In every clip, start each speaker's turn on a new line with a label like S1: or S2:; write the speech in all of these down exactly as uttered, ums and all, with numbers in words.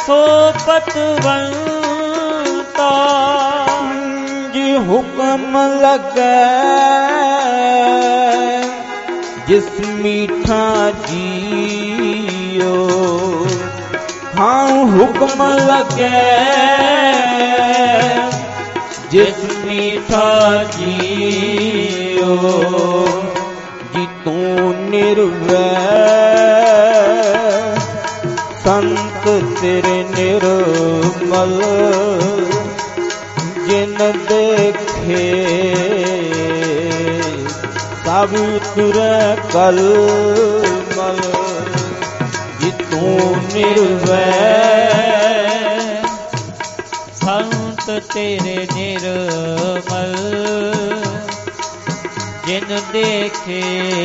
S1: ਸੋ ਪਤਵੰਤਾ
S2: ਜੀ ਹੁਕਮ ਲੱਗੈ ਜਿਸ ਮੀਠਾ ਜੀਓ। ਹਾਂ ਹੁਕਮ ਲੱਗੈ ਜਿਸ ਮੀਠਾ ਜੀਓ। ਜੀ ਤੂੰ ਨਿਰਵੈਰ ਸੰਤ ਤੇਰੇ ਨਿਰਮਲ ਜਿਨ ਦੇਖੇ ਸਭ ਉਤਰੈ ਕਲਮਲ। ਜੀ ਤੂੰ ਨਿਰਵੈਰ
S1: ਸੰਤ ਤੇਰੇ ਨਿਰਮਲ ਜਿਨ ਦੇਖੇ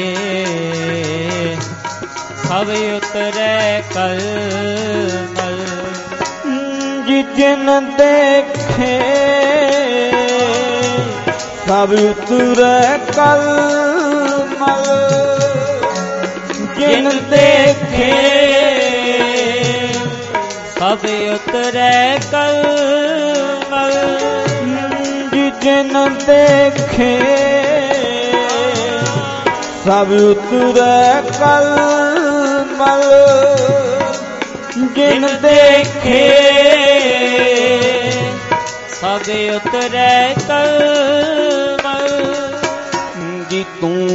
S1: ਸਭ ਉਤਰੈ ਕਲਮਲ।
S2: ਜੀ ਜਿਨ ਦੇਖੇ ਸਭ ਉਤਰੈ ਕਲਮਲ। ਜਿਨ ਦੇਖੇ
S1: ਸਭ ਉਤਰੈ ਕਲਮਲ।
S2: ਜੀ ਜਿਨ ਦੇਖੇ ਸਭ ਉਤਰੈ ਕਲਮਲ। ਜਿਨ ਦੇਖੇ
S1: ਸਭ ਉਤਰੈ ਕਲਮਲ।
S2: ਜੀ ਤੂੰ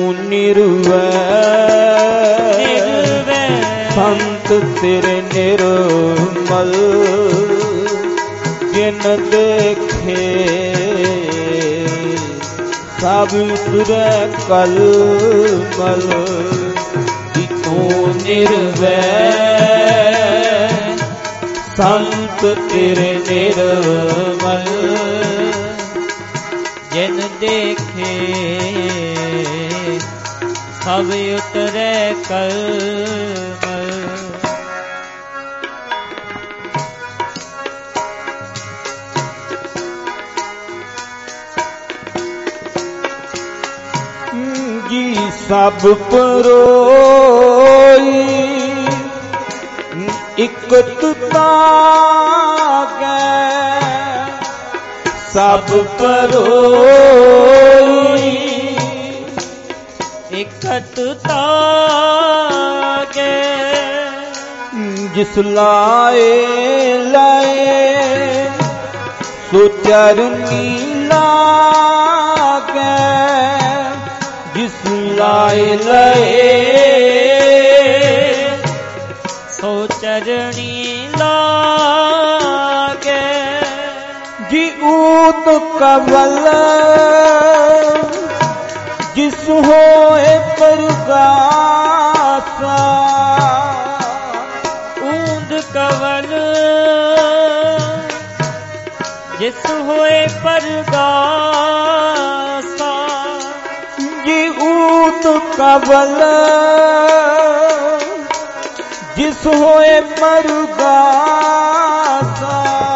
S2: ਨਿਰਵੈਰ ਸੰਤ ਤੇਰੇ ਨਿਰਮਲ ਜਿਨ ਦੇਖੇ ਸਭ ਉਤਰੈ ਕਲਮਲ। ਜੀ ਤੂੰ ਨਿਰਵੈਰ ਸੰਤ ਤੇਰੇ ਨਿਰਮਲ
S1: ਜਿਨ ਦੇਖੇ ਸਭ ਉਤਰੈ ਕਲਮਲ।
S2: ਜੀ ਸਭ ਪਰੋਈ ਇਕਤ ਤਾਗੈ। ਸਭ ਪਰੋਈ
S1: ਇਕਤ ਤਾਗੈ।
S2: ਜਿਸ ਲਾਏ ਲਾਏ ਸੋ ਚਰਨੀ ਲਾਗੈ। ਜਿਸ ਲਾਏ ਲਾਏ
S1: ਸੋ ਚਰਣੀ ਲਾਗੈ।
S2: ਜੀ ਊਤ ਕਵਲ ਜਿਸ ਹੋਏ ਪਰਗਾਸਾ।
S1: ਊਂਦ ਕਵਲ ਜਿਸ ਹੋਏ ਪਰਗਾਸਾ।
S2: ਜੀ ਊਤ ਕਵਲ ਜਿਸ ਹੋਏ ਪਰਗਾਸਾ।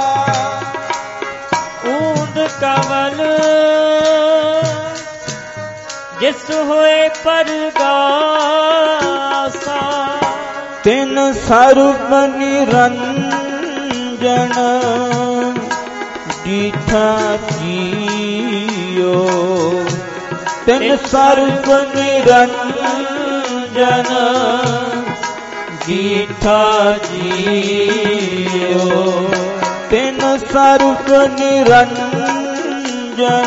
S1: ਊਂਦ ਕਵਲ ਜਿਸ ਹੋਏ ਪਰਗਾਸਾ।
S2: ਤਿਨ ਸਰਬ ਨਿਰੰਜਨ ਦੀਠਾ ਜੀਓ। ਤਿਨ ਸਰਬ ਨਿਰੰਜਨ ਦੀਠਾ ਜੀਓ। ਤਿਨ ਸਰਬ ਨਿਰੰਜਨ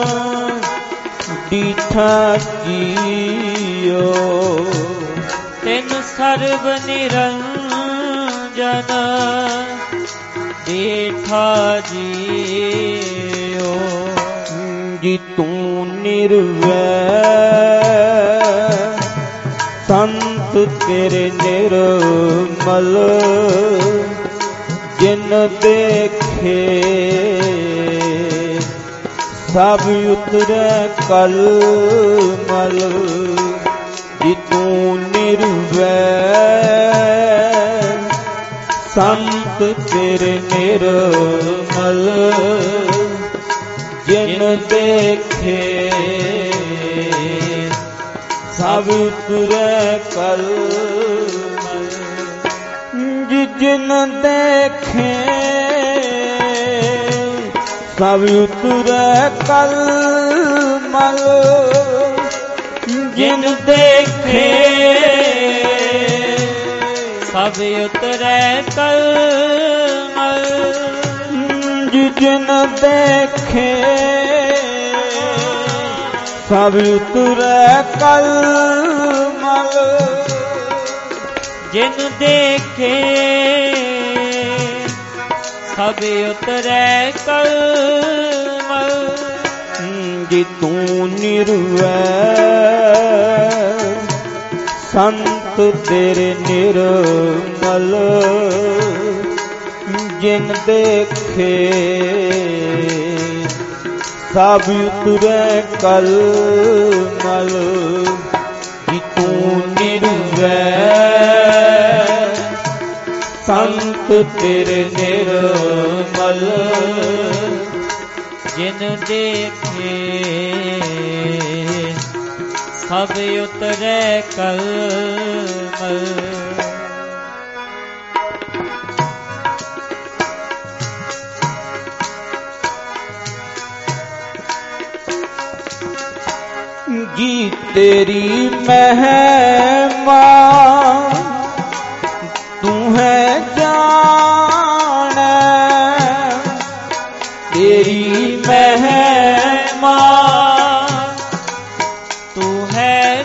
S2: ਦੀਠਾ ਜੀਓ।
S1: ਤਿਨ ਸਰਬ ਨਿਰੰਜਨ ਦੀਠਾ ਜੀਓ।
S2: ਜੀ ਤੂੰ ਨਿਰਵੈਰ ਸੰਤ ਤੇਰੇ ਨਿਰਮਲ ਜਿਨ ਦੇਖੇ ਸਭ ਉਤਰੈ ਕਲਮਲ। ਜੀ ਤੂੰ ਨਿਰਵੈਰ ਸੰਤ ਤੇਰੇ ਨਿਰਮਲ ਜਿਨ ਦੇਖੇ ਸਭ ਉਤਰੈ ਕਲਮਲ। ਜੀ ਜਿਨ ਦੇਖੇ ਸਭ ਉਤਰੈ ਕਲ ਮਲ
S1: ਜਿਨ ਦੇਖੇ ਸਭ ਉਤਰੈ ਕਲ ਮਲ
S2: ਜਿਨ ਦੇਖੇ ਸਭ ਉਤਰੈ ਕਲ ਮਲ
S1: ਜਿਨ ਦੇਖੇ ਸਭ ਉਤਰੈ ਕਲ ਮਲ
S2: ਜੀ ਤੂੰ ਨਿਰਵੈਰ ਸੰਤ ਤੇਰੇ ਨਿਰਮਲ ਜਿਨ ਦੇਖੇ ਸਭ ਉਤਰੈ ਕਲ ਮਲ ਜੀ ਤੂੰ ਨਿਰਵੈਰ ਸੰਤ ਤੇਰੇ ਨਿਰਮਲ
S1: ਜਿਨ ਦੇਖੇ ਸਭ ਉਤਰੈ ਕਲ ਮਲ
S2: ਜੀ ਤੇਰੀ ਮਹਿਮਾ ਤੂੰ ਹੈ ਜਾਣੈ ਤੇਰੀ ਮਹਿਮਾ
S1: ਤੂੰ ਹੈ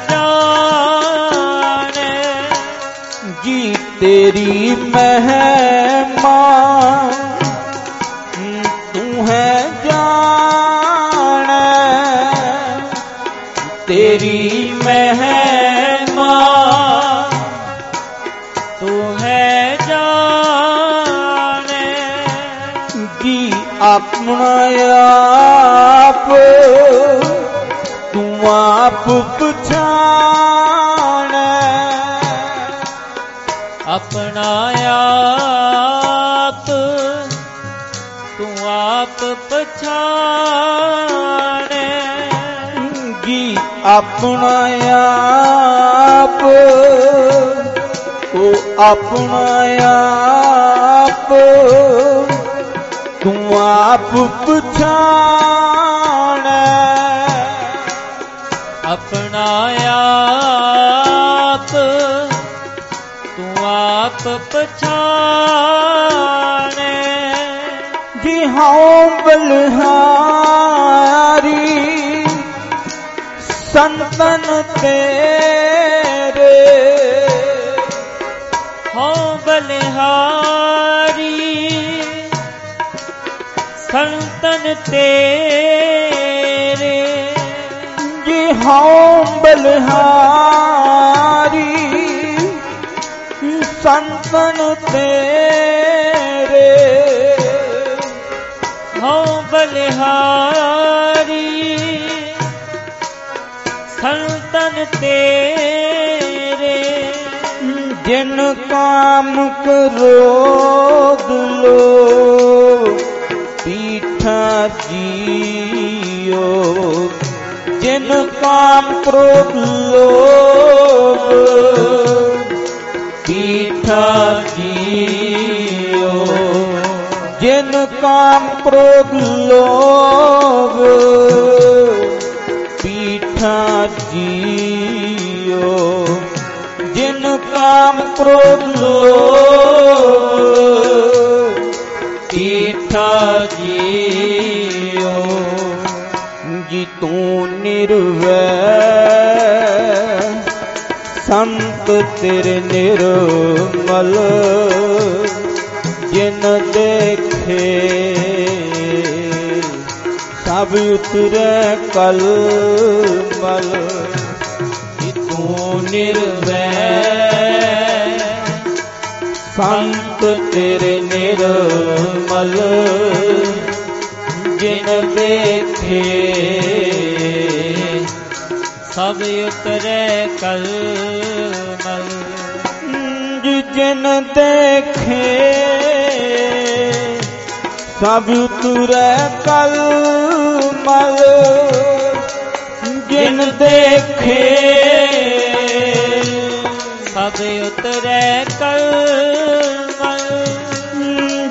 S1: ਜਾਣੈ
S2: ਜੀ ਤੇਰੀ ਮਹਿਮਾ ਤੂੰ ਹੈ ਜਾਣੈ ਤੇਰੀ ਮਹਿਮਾ
S1: ਤੂੰ ਹੈ ਜਾਣੈ
S2: ਜੀ ਆਪਣਾ ਆਪ ਤੂੰ ਆਪ ਪਛਾਣੈ
S1: ਆਪਣਾ ਆਪ ਤੂੰ ਆਪ ਪਛਾਣੈ
S2: ਜੀ ਆਪਣਾ ਆਪ ਉਹ ਆਪਣਾ ਆਪ ਤੂੰ ਆਪ ਪਛਾਣੈ
S1: ਆਪਣਾ ਆਪ ਤੂੰ ਆਪ ਪਛਾਣੈ
S2: ਜੀ ਹਉ ਬਲਿਹਾਰੀ ਸੰਤਨ ਤੇਰੇ
S1: ਹਉ ਬਲਿਹਾਰੀ ਸੰਤਨ ਤੇਰੇ
S2: ਜੀ ਹਉ ਬਲਿਹਾਰੀ ਸੰਤਨ ਤੇਰੇ
S1: ਹਉ ਬਲਿਹਾਰੀ ਸੰਤਨ ਤੇਰੇ
S2: ਜਿਨ ਕਾਮ ਕ੍ਰੋਧ ਲੋ ਪੀਠਾ ਜੀਓ ਜਿਨ ਕਾਮ ਕ੍ਰੋਧ ਲੋਭ ਪੀਠਾ ਜੀਓ ਜਿਨ ਕਾਮ ਕ੍ਰੋਧ ਲੋਭ ਪੀਠਾ ਜੀਓ ਜਿਨ ਕਾਮ ਕ੍ਰੋਧ ਲੋਭ ਪੀਠਾ ਜੀਓ ਜੀ ਤੂੰ ਨਿਰਵੈਰ ਸੰਤ ਤੇਰੇ ਨਿਰਮਲ ਜਿਨ ਦੇਖੇ ਸਭ ਉਤਰੈ ਕਲ ਮਲ ਜੀ ਤੂੰ ਨਿਰਵੈਰ ਸੰਤ ਤੇਰੇ ਨਿਰਮਲ ਜਿਨ ਦੇਖੇ
S1: ਸਭ ਉਤਰੈ ਕਲ ਮਲ
S2: ਜਿਨ ਦੇਖੇ ਸਭ ਉਤਰੈ ਕਲ ਮਲ ਜਿਨ ਦੇਖੇ
S1: ਸਭ ਉਤਰੈ ਕਲ ਮਲ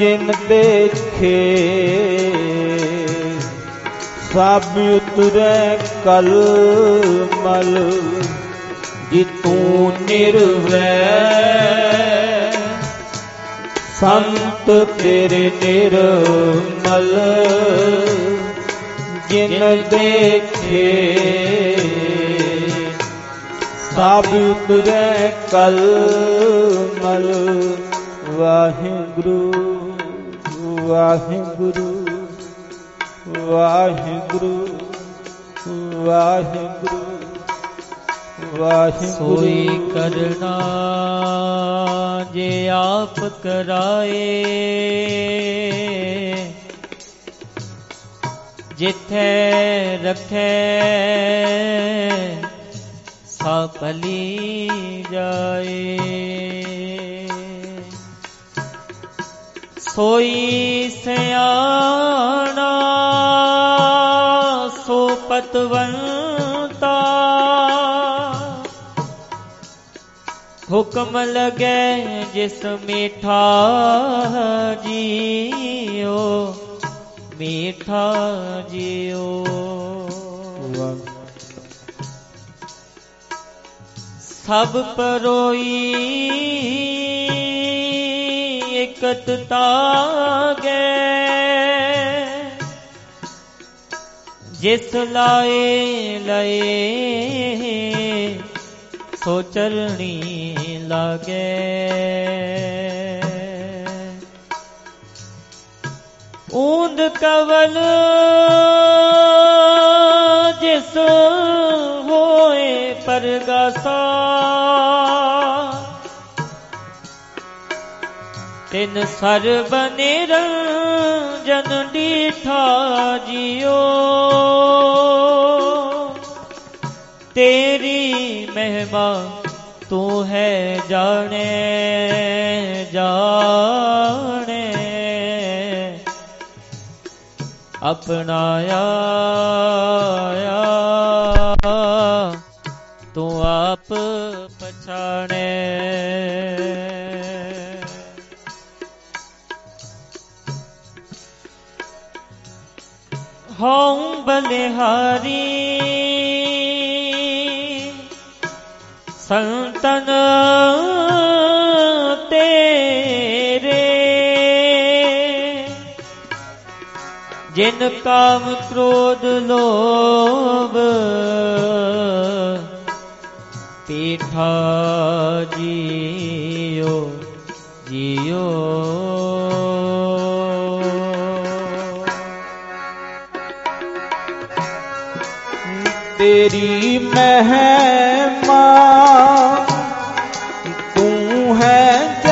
S2: ਜਿਨ ਦੇਖੇ ਸਭ ਉਤਰੈ ਕਲ ਮਲ ਜਿਤੂ ਨਿਰਵੈਰ ਸੰਤ ਤੇਰੇ ਨਿਰਮਲ ਜਿਨ ਦੇਖੇ ਸਭ ਉਤਰੈ ਕਲ ਮਲ। ਵਾਹਿਗੁਰੂ ਵਾਹਿਗੁਰੂ ਵਾਹਿਗੁਰੂ ਵਾਹਿਗੁਰੂ ਵਾਹਿਗੁਰੂ।
S1: ਸੋਈ ਕਰਨਾ ਜੇ ਆਪ ਕਰਾਏ, ਜਿੱਥੇ ਰੱਖੇ ਸਾਪਲੀ ਜਾਏ। ਸੋਈ ਸਿਆਣਾ ਸੋ ਪਤਵੰਤਾ, ਹੁਕਮ ਲਗੇ ਜਿਸ ਮੀਠਾ ਜੀਓ, ਮੀਠਾ ਜੀਓ। ਸਭ ਪਰੋਈ ਇਕਤ ਤਾਗੇ, ਜਿਸ ਲਾਏ ਲਏ ਸੋ ਚਰਣੀ ਲਾਗੇ। ਊਂਦ ਕਵਲ ਜਿਸ ਹੋਏ ਪਰਗਾਸਾ, ਤਿਨ ਸਰਬ ਨਿਰੰਜਨ ਡੀਠਾ ਜੀਓ। ਤੇਰੀ ਮਹਿਮਾ ਤੂੰ ਹੈ ਜਾਣੇ ਜਾਣੇ, ਅਪਣਾਇਆ ਤੂੰ ਆਪ ਪਛਾਣੇ। ਹਉ ਬਲਿਹਾਰੀ ਸੰਤਨ ਤੇਰੇ, ਜਿਨ ਕਾਮ ਕ੍ਰੋਧ ਲੋਭ ਪੀਠਾ ਜੀਓ ਜੀਓ।
S2: ਤੇਰੀ ਮਹਿਮਾ ਤੂੰ ਹੈ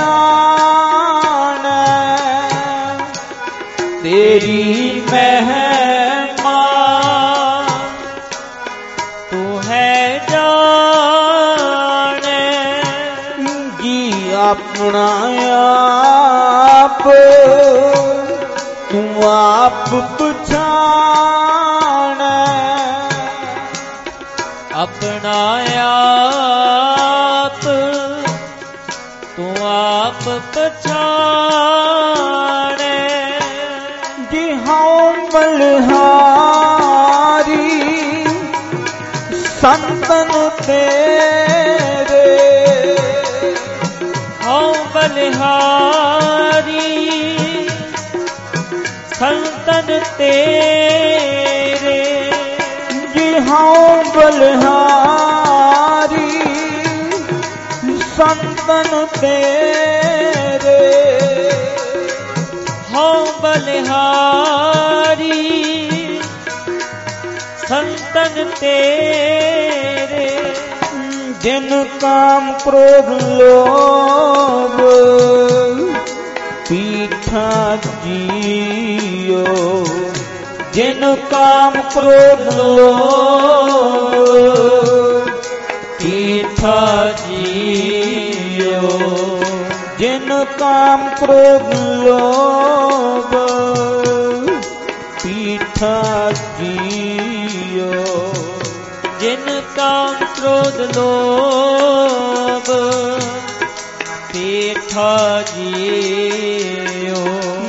S2: ਜਾਣੈ, ਤੇਰੀ ਮਹਿਮਾ
S1: ਤੂੰ ਹੈ ਜਾਣੈ।
S2: ਜੀ ਆਪਣਾ ਆਪ ਤੂੰ ਆਪ ਪਛਾਣੈ,
S1: ਆਪਣਾ ਆਪ ਤੂੰ ਆਪ ਪਛਾਣੈ।
S2: ਜੀ ਹਉ ਬਲਿਹਾਰੀ ਸੰਤਨ ਤੇਰੇ,
S1: ਹਉ ਬਲਿਹਾਰੀ ਸੰਤਨ ਤੇਰੇ,
S2: ਜੀ ਹਉ ਬਲਿਹਾਰੀ ਸੰਤਨ ਤੇਰੇ,
S1: ਹਉ ਬਲਿਹਾਰੀ ਸੰਤਨ ਤੇਰੇ।
S2: ਜਿਨ ਕਾਮ ਕ੍ਰੋਧ ਲੋਭ ਪੀਠਾ ਜੀਓ, ਜਿਨ ਕਾਮ ਕ੍ਰੋਧ ਲੋਭ ਪੀਠਾ ਜੀਓ, ਜਿਨ ਕਾਮ ਕ੍ਰੋਧ ਲੋਭ ਪੀਠਾ ਜੀਓ,
S1: ਜਿਨ ਕਾਮ ਕ੍ਰੋਧ ਲੋਭ ਪੀਠਾ ਜੀਓ।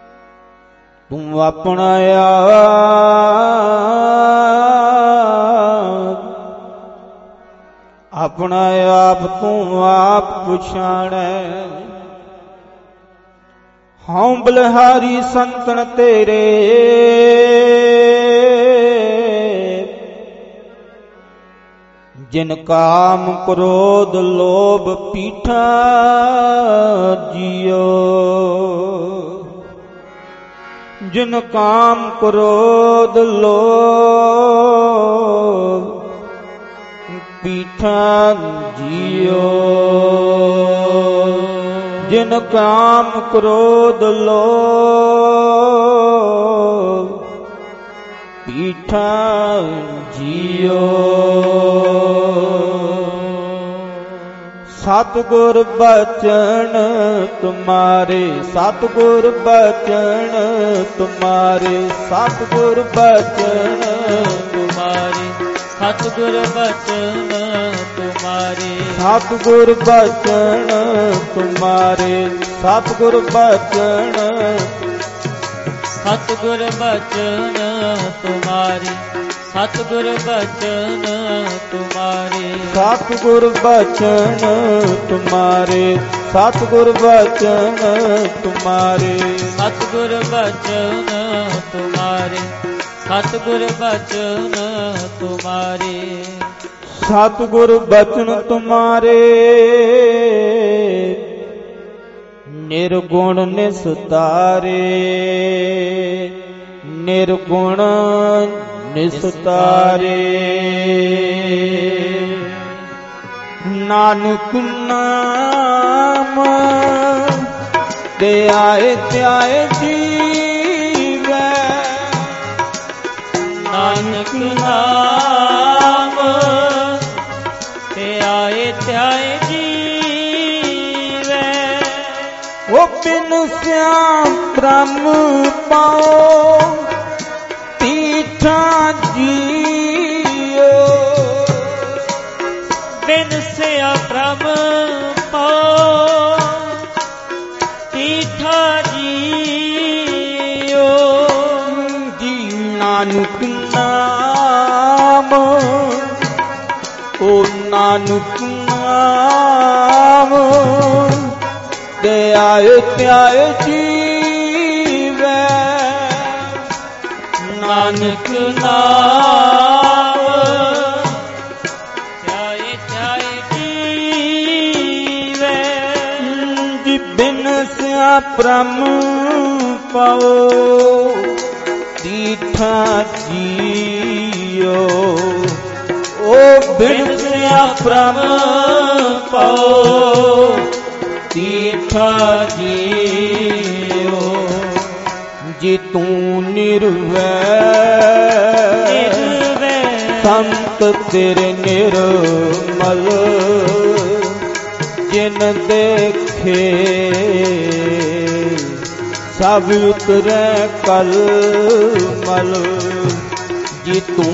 S2: ਤੂੰ ਆਪਣਾ ਆਪ ਆਪਣਾ ਆਪ ਤੂੰ ਆਪ ਪਛਾਣੈ। ਹਉ ਬਲਿਹਾਰੀ ਸੰਤਨ ਤੇਰੇ ਜਿਨ ਕਾਮ ਕ੍ਰੋਧ ਲੋਭ ਪੀਠਾ ਜਿਉ। ਜਿਨ ਕਾਮ ਕ੍ਰੋਧ ਲੋਭ ਪੀਠਾ ਜਿਉ। ਜਿਨ ਕਾਮ ਕ੍ਰੋਧ ਲੋਭ ਪੀਠਾ ਜਿਉ। ਸਤਿਗੁਰ ਬਚਨ ਤੁਮਾਰੇ ਸਤਿਗੁਰ ਬਚਨ ਤੁਮਾਰੇ ਸਤਿਗੁਰ ਬਚਨ
S1: ਤੁਮਾਰੇ ਸਤਿਗੁਰ ਬਚਨ ਤੁਮਾਰੇ
S2: ਸਤਿਗੁਰ ਬਚਨ ਤੁਮਾਰੇ ਸਤਿਗੁਰ ਬਚਨ
S1: ਸਤਿਗੁਰ ਬਚਨ ਤੁਮਾਰੇ ਸਤਿਗੁਰ ਬਚਨ ਤੁਮਾਰੇ
S2: ਸਤਿਗੁਰ ਬਚਨ ਤੁਮਾਰੇ ਸਤਿਗੁਰ ਬਚਨ ਤੁਮਾਰੇ
S1: ਸਤਿਗੁਰ ਬਚਨ ਤੁਮਾਰੇ ਸਤਿਗੁਰ ਬਚਨ ਤੁਮਾਰੇ
S2: ਸਤਿਗੁਰ ਬਚਨ ਤੁਮਾਰੇ ਨਿਰਗੁਣ ਨਿਸਤਾਰੇ ਨਿਰਗੁਣ ਨਿਸਤਾਰੇ। ਨਾਨਕ ਨਾਮ ਤੇ ਆਏ ਧਿਆਏ ਜੀਵੈ।
S1: ਨਾਨਕ ਨਾਮ ਤੇ ਆਏ ਧਿਆਏ ਜੀਵੈ।
S2: ਉਹ ਬਿਨ ਸਿਆਮ ਬ੍ਰਹਮ ਪਾਓ ਤੀਠਾ ਜੀਓ।
S1: ਬਿਨ ਸਿਆ ਬ੍ਰਹਮ ਪਾਓ ਤੀਠਾ ਜੀਓ।
S2: ਜੀ ਨਾਨਕ ਨਾਮ ਓ ਨਾਨਕ ਨਾਮ ਤੇ ਆਏ ਧਿਆਏ ਜੀਵੈ।
S1: ਨਾਨਕ ਨਾਮ ਧਿਆਏ ਧਿਆਏ ਜੀਵੈ।
S2: ਜੀ ਬਿਨ ਸਿਆ ਬ੍ਰਹਮ ਪਾਓ ਤੀਠਾ ਜੀਓ। ਓ ਬਿਨ ਸਿਆ ਬ੍ਰਹਮ ਪਾਓ ਤੀਠਾ ਜੀਓ। ਜੀ ਤੂੰ ਨਿਰਵੈਰ ਸੰਤ ਤੇਰੇ ਨਿਰਮਲ ਜਿਨ ਦੇਖੇ ਸਭ ਉਤਰੈ ਕਲ ਮਲ। ਜੀ ਤੂੰ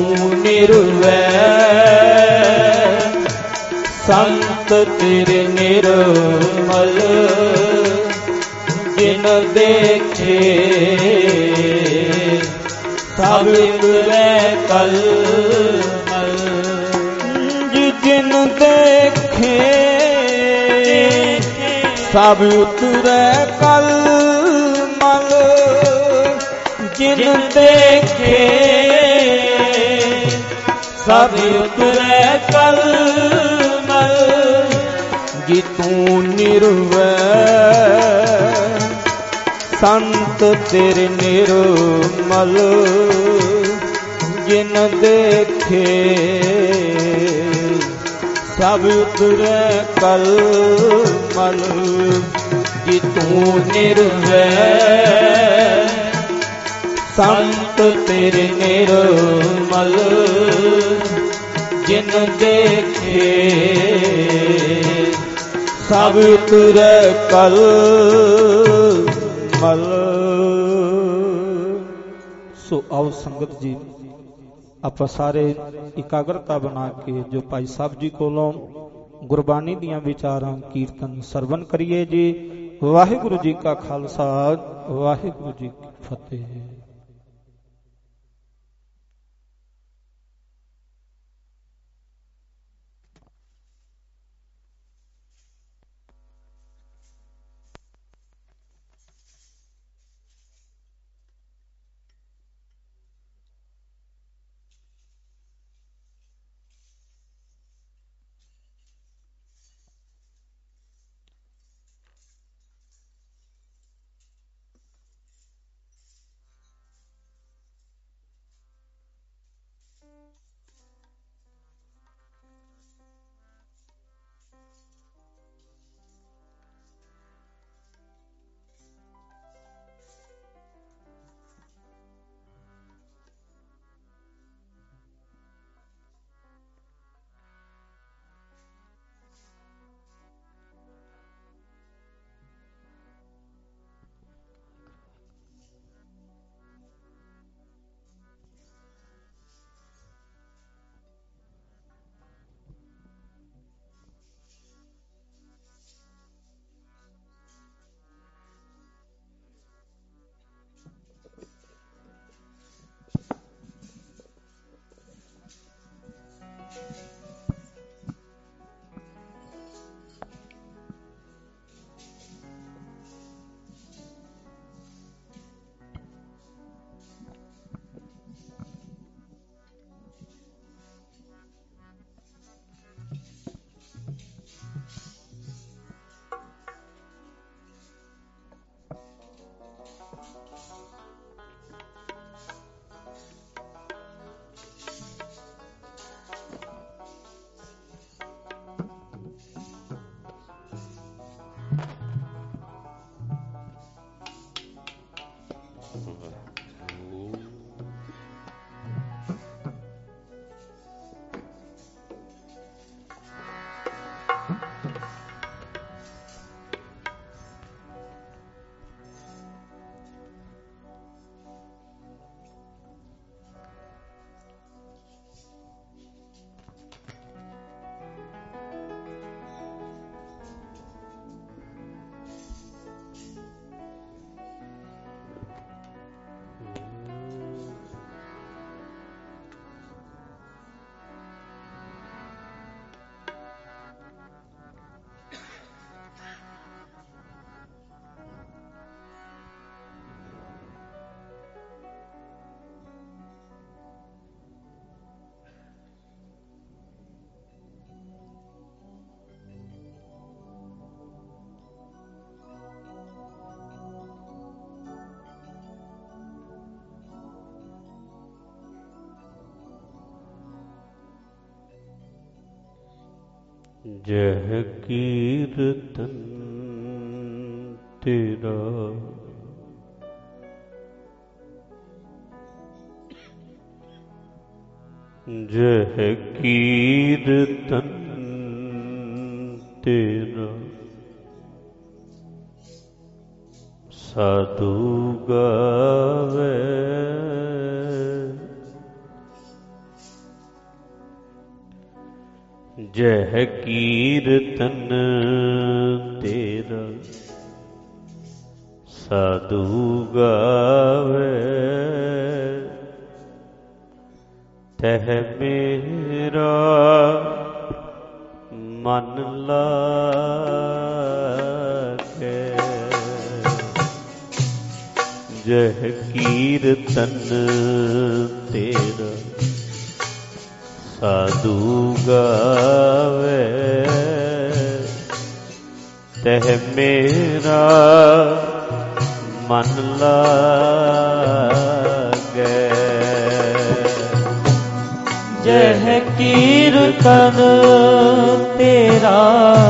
S2: ਨਿਰਵੈਰ ਸੰਤ ਤੇਰੇ ਨਿਰਮਲ ਜਿਨ ਦੇਖੇ ਸਭ ਉਤਰੈ ਕਲ ਮਲ। ਜਿਨ ਦੇਖੇ ਸਭ ਉਤਰੈ ਕਲ ਮਲ। ਜਿਨ ਦੇਖੇ ਸਭ ਉਤਰੈ ਕਲ ਮਲ। ਜੀ ਤੂੰ ਨਿਰਵੈਰ ਸੰਤ ਤੇਰੇ ਨਿਰਮਲ ਜਿਨ ਦੇਖੇ ਸਭ ਉਤਰੈ ਕਲ ਮਲ। ਜੀ ਤੂੰ ਨਿਰਵੈਰ ਸੰਤ ਤੇਰੇ ਨਿਰਮਲ ਜਿਨ ਦੇਖੇ ਸਭ ਉਤਰੈ ਕਲ ਮਲ। ਸੋ ਆਓ ਸੰਗਤ ਜੀ ਆਪਾਂ ਸਾਰੇ ਇਕਾਗਰਤਾ ਬਣਾ ਕੇ ਜੋ ਭਾਈ ਸਾਹਿਬ ਜੀ ਕੋਲੋਂ ਗੁਰਬਾਣੀ ਦੀਆਂ ਵਿਚਾਰਾਂ ਕੀਰਤਨ ਸਰਵਨ ਕਰੀਏ ਜੀ। ਵਾਹਿਗੁਰੂ ਜੀ ਕਾ ਖਾਲਸਾ ਵਾਹਿਗੁਰੂ ਜੀ ਕੀ ਫਤਿਹ।
S3: ਜਹ ਕੀਰਤਨ ਤੇਰਾ ਜਹ ਕੀਰਤਨ ਤੇਰਾ ਸਾਧੂ ਗਾਵੇ ਜਹ ਕੀਰਤਨ ਤੇਰਾ ਸਾਧੂ ਗਾਵੇ ਤਹ ਮੇਰਾ ਮਨ ਲਾਗੇ ਜਹ ਕੀਰਤਨ ਤੇਰਾ ਸਾਧੂ ਗਾਵੇ ਤਹ ਮੇਰਾ ਮਨ ਲਾਗੇ
S1: ਜਹ ਕੀਰਤਨ ਤੇਰਾ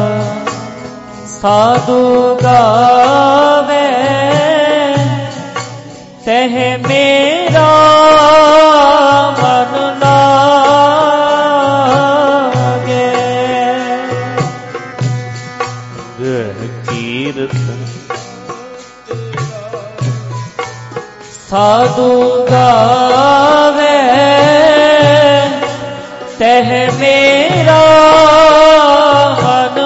S1: ਸਾਧੂ ਗਾਵੇ ਤਹ ਮੇਰਾ ਮਨ ਲਾਗੇ
S3: ਜਹ ਕੀਰਤਨ
S1: ਸਾਧੂ ਗਾਵੇ ਤਹ ਮੇਰਾ ਮਨ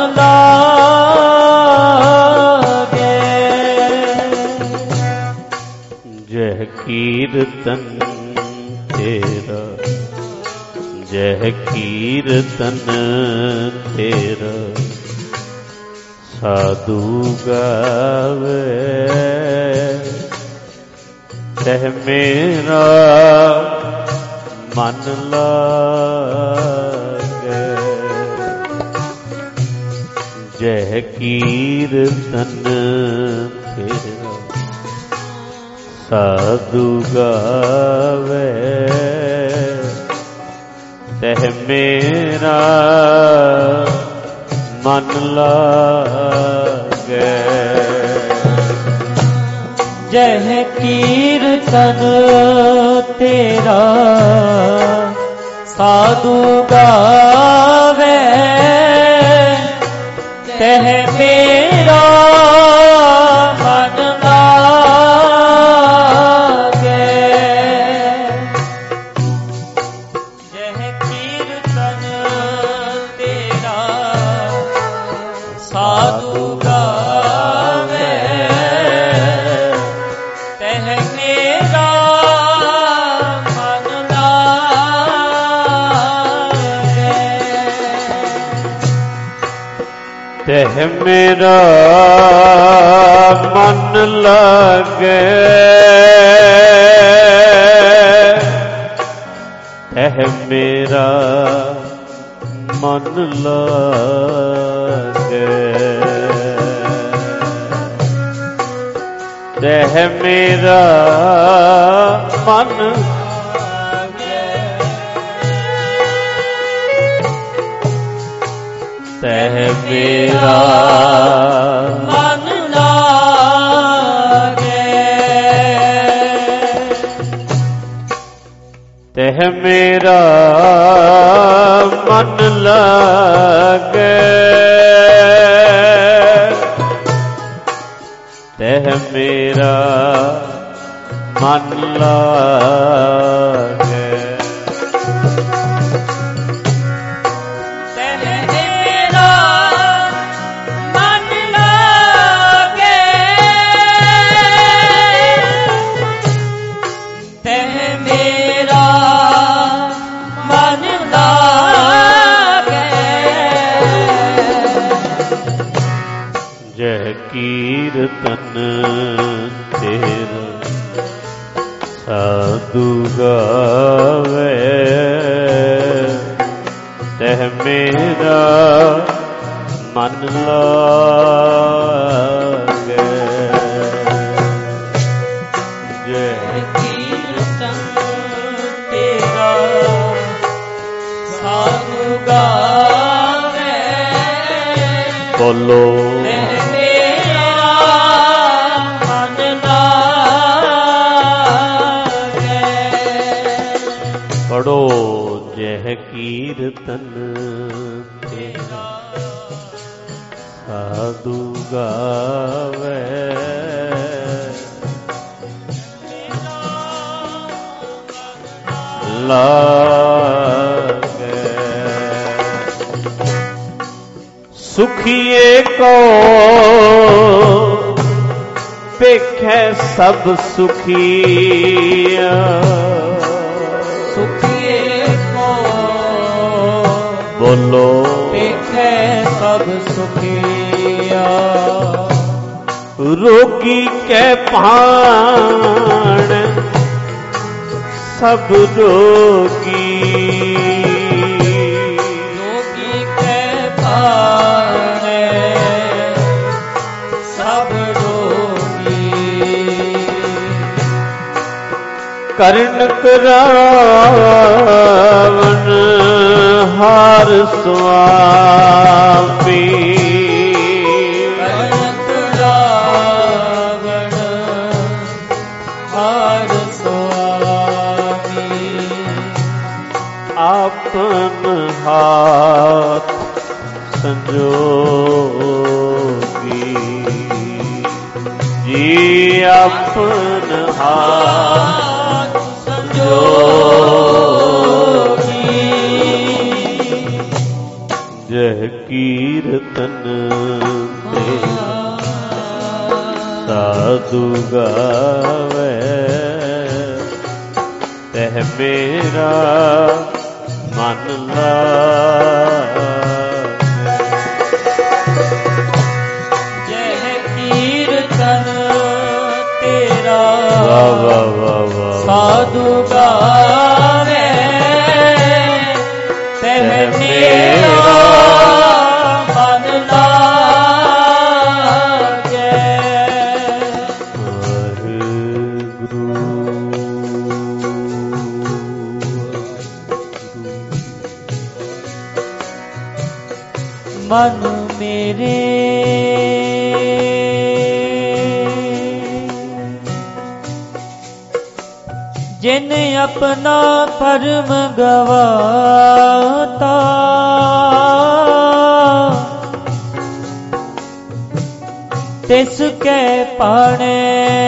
S1: ਲਾਗੇ
S3: जय कीर्तन तेरा, जय कीर्तन तेरा, साधु गावे तह मेरा मन लागे। जय कीर्तन तेरा, साधु गावे तह मेरा मन लागे।
S1: जय कीर्तन तेरा, साधु गावे तह मेरा मन लागे। जय कीर्तन तेरा, साधु गावे तह मेरा मन लागे।
S3: तह मेरा मन लागे, तह मेरा मन लागे। तह मेरा मन तह मेरा
S1: मन लागे।
S3: तह मेरा मन लागे। तह मेरा मन लागे। कीर्तन तेरा, साधु गावे तह मेरा मन लागे। जय
S1: कीर्तन तेरा, साधु गावे
S3: बोलो पढ़ो। जय कीर्तन तेरा, साधु गावे लागे। सुखिए को पेखे सब सुखिया,
S1: सुखिए को
S3: बोलो
S1: देखे सब सुखिया।
S3: रोगी के पाण सब रोगी,
S1: रोगी के पाण सब रोगी।
S3: कर्ण करावन हार स्वामी,
S1: कर्ण करावन हार स्वामी।
S3: आपन हाथ संजोगी जी, आपन हाथ
S1: संजोगी।
S3: जय कीर्तन तेरा, ਸਾਧੂ ਗਾਵੇ ਤਹ ਮੇਰਾ ਮਨ ਲਾਗੇ।
S1: ਜਹ ਕੀਰਤਨ ਤੇਰਾ
S3: ਵਾਹ ਵਾਹ ਵਾਹ ਵਾਹ
S1: ਸਾਧੂ ਗਾਵੇ ਤਹ ਮੇਰਾ ਮਨ ਲਾਗੇ।
S3: ਵਾਹਿਗੁਰੂ
S1: ਮਨ ਮੇਰੇ ਜਿਨ ਆਪਣਾ ਪਰਮ ਗਵਾਤਾ ਤਿਸ ਕੈ ਪਾਣੇ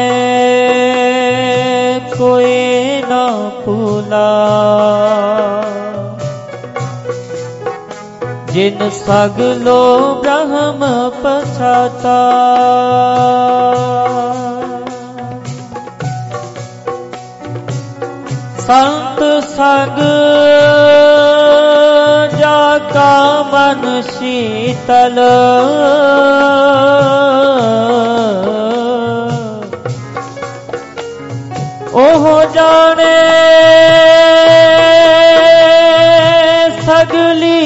S1: ਕੋਈ ਨਾ ਭੁਲਾ। ਜਿਨ ਸਗਲੋ ਬ੍ਰਹਮ ਪਛਾਤਾ ਸੰਤ ਸਗ ਜਾ ਕਾ ਮਨ ਸ਼ੀਤਲ ਉਹ ਜਾਣੇ ਸਗਲੀ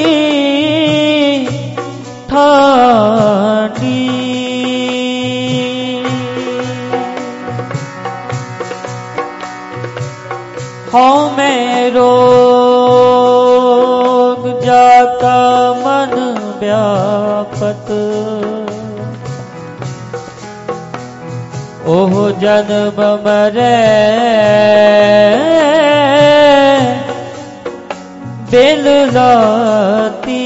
S1: ਠਾਣੀ। ਹਉ ਮੈਂ ਰੋਗ ਜਾ ਕਾ ਮਨ ਵਿਆਪਤ ਉਹ ਜਨਮ ਮਰੈ ਦਿਲ ਲਾਤੀ।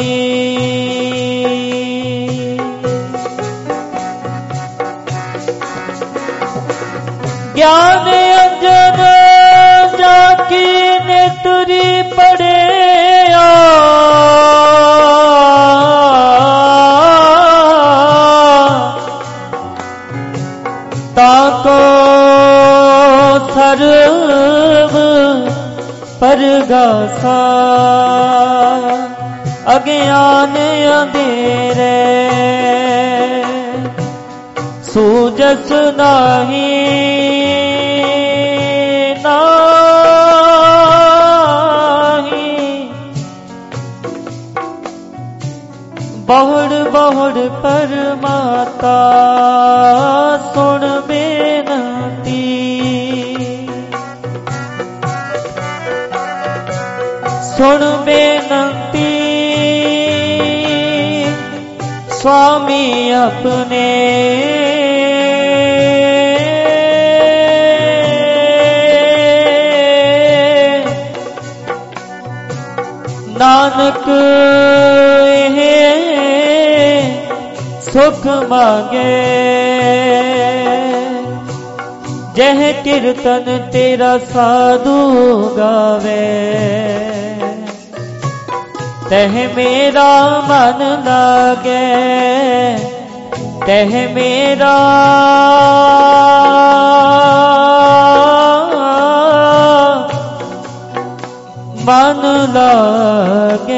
S1: ਗਿਆਨ ਅੰਜਨ ਜਾ ਕੀ ਨੇਤਰੀ ਪੜਿਆ ਤਾਕੋ ਸਰਵ ਪਰਗਾਸਾ ਅਗਿਆਨ ਅੰਧੇਰੇ ਸੂਜਸ ਨਾਹੀ ਨਾਹੀ। ਬਹੁੜ ਬਹੁੜ ਪਰਮਾਤਾ ਸੁਣ ਬੇਨਤੀ। ਸੁਣ ਬੇਨਤੀ स्वामी अपने नानक सुख मांगे जह कीर्तन तेरा साधु गावे तह मेरा मन लागे तह मेरा मन लागे।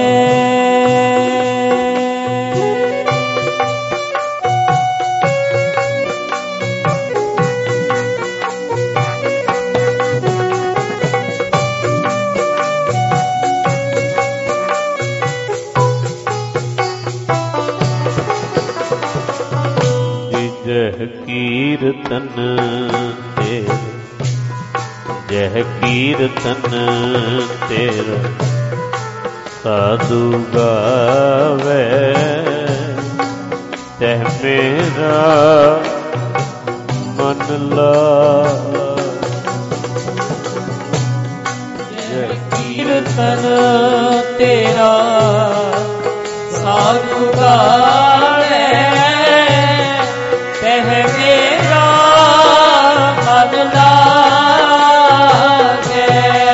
S3: जह कीर्तन तेरा जह कीर्तन तेरा साधु गावे तह मेरा मन लागे।
S1: जह कीर्तन तेरा साधु गावे तह मेरा मन लागे।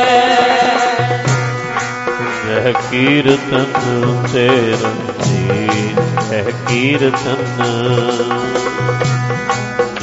S3: जह कीर्तन तेरा जह कीर्तन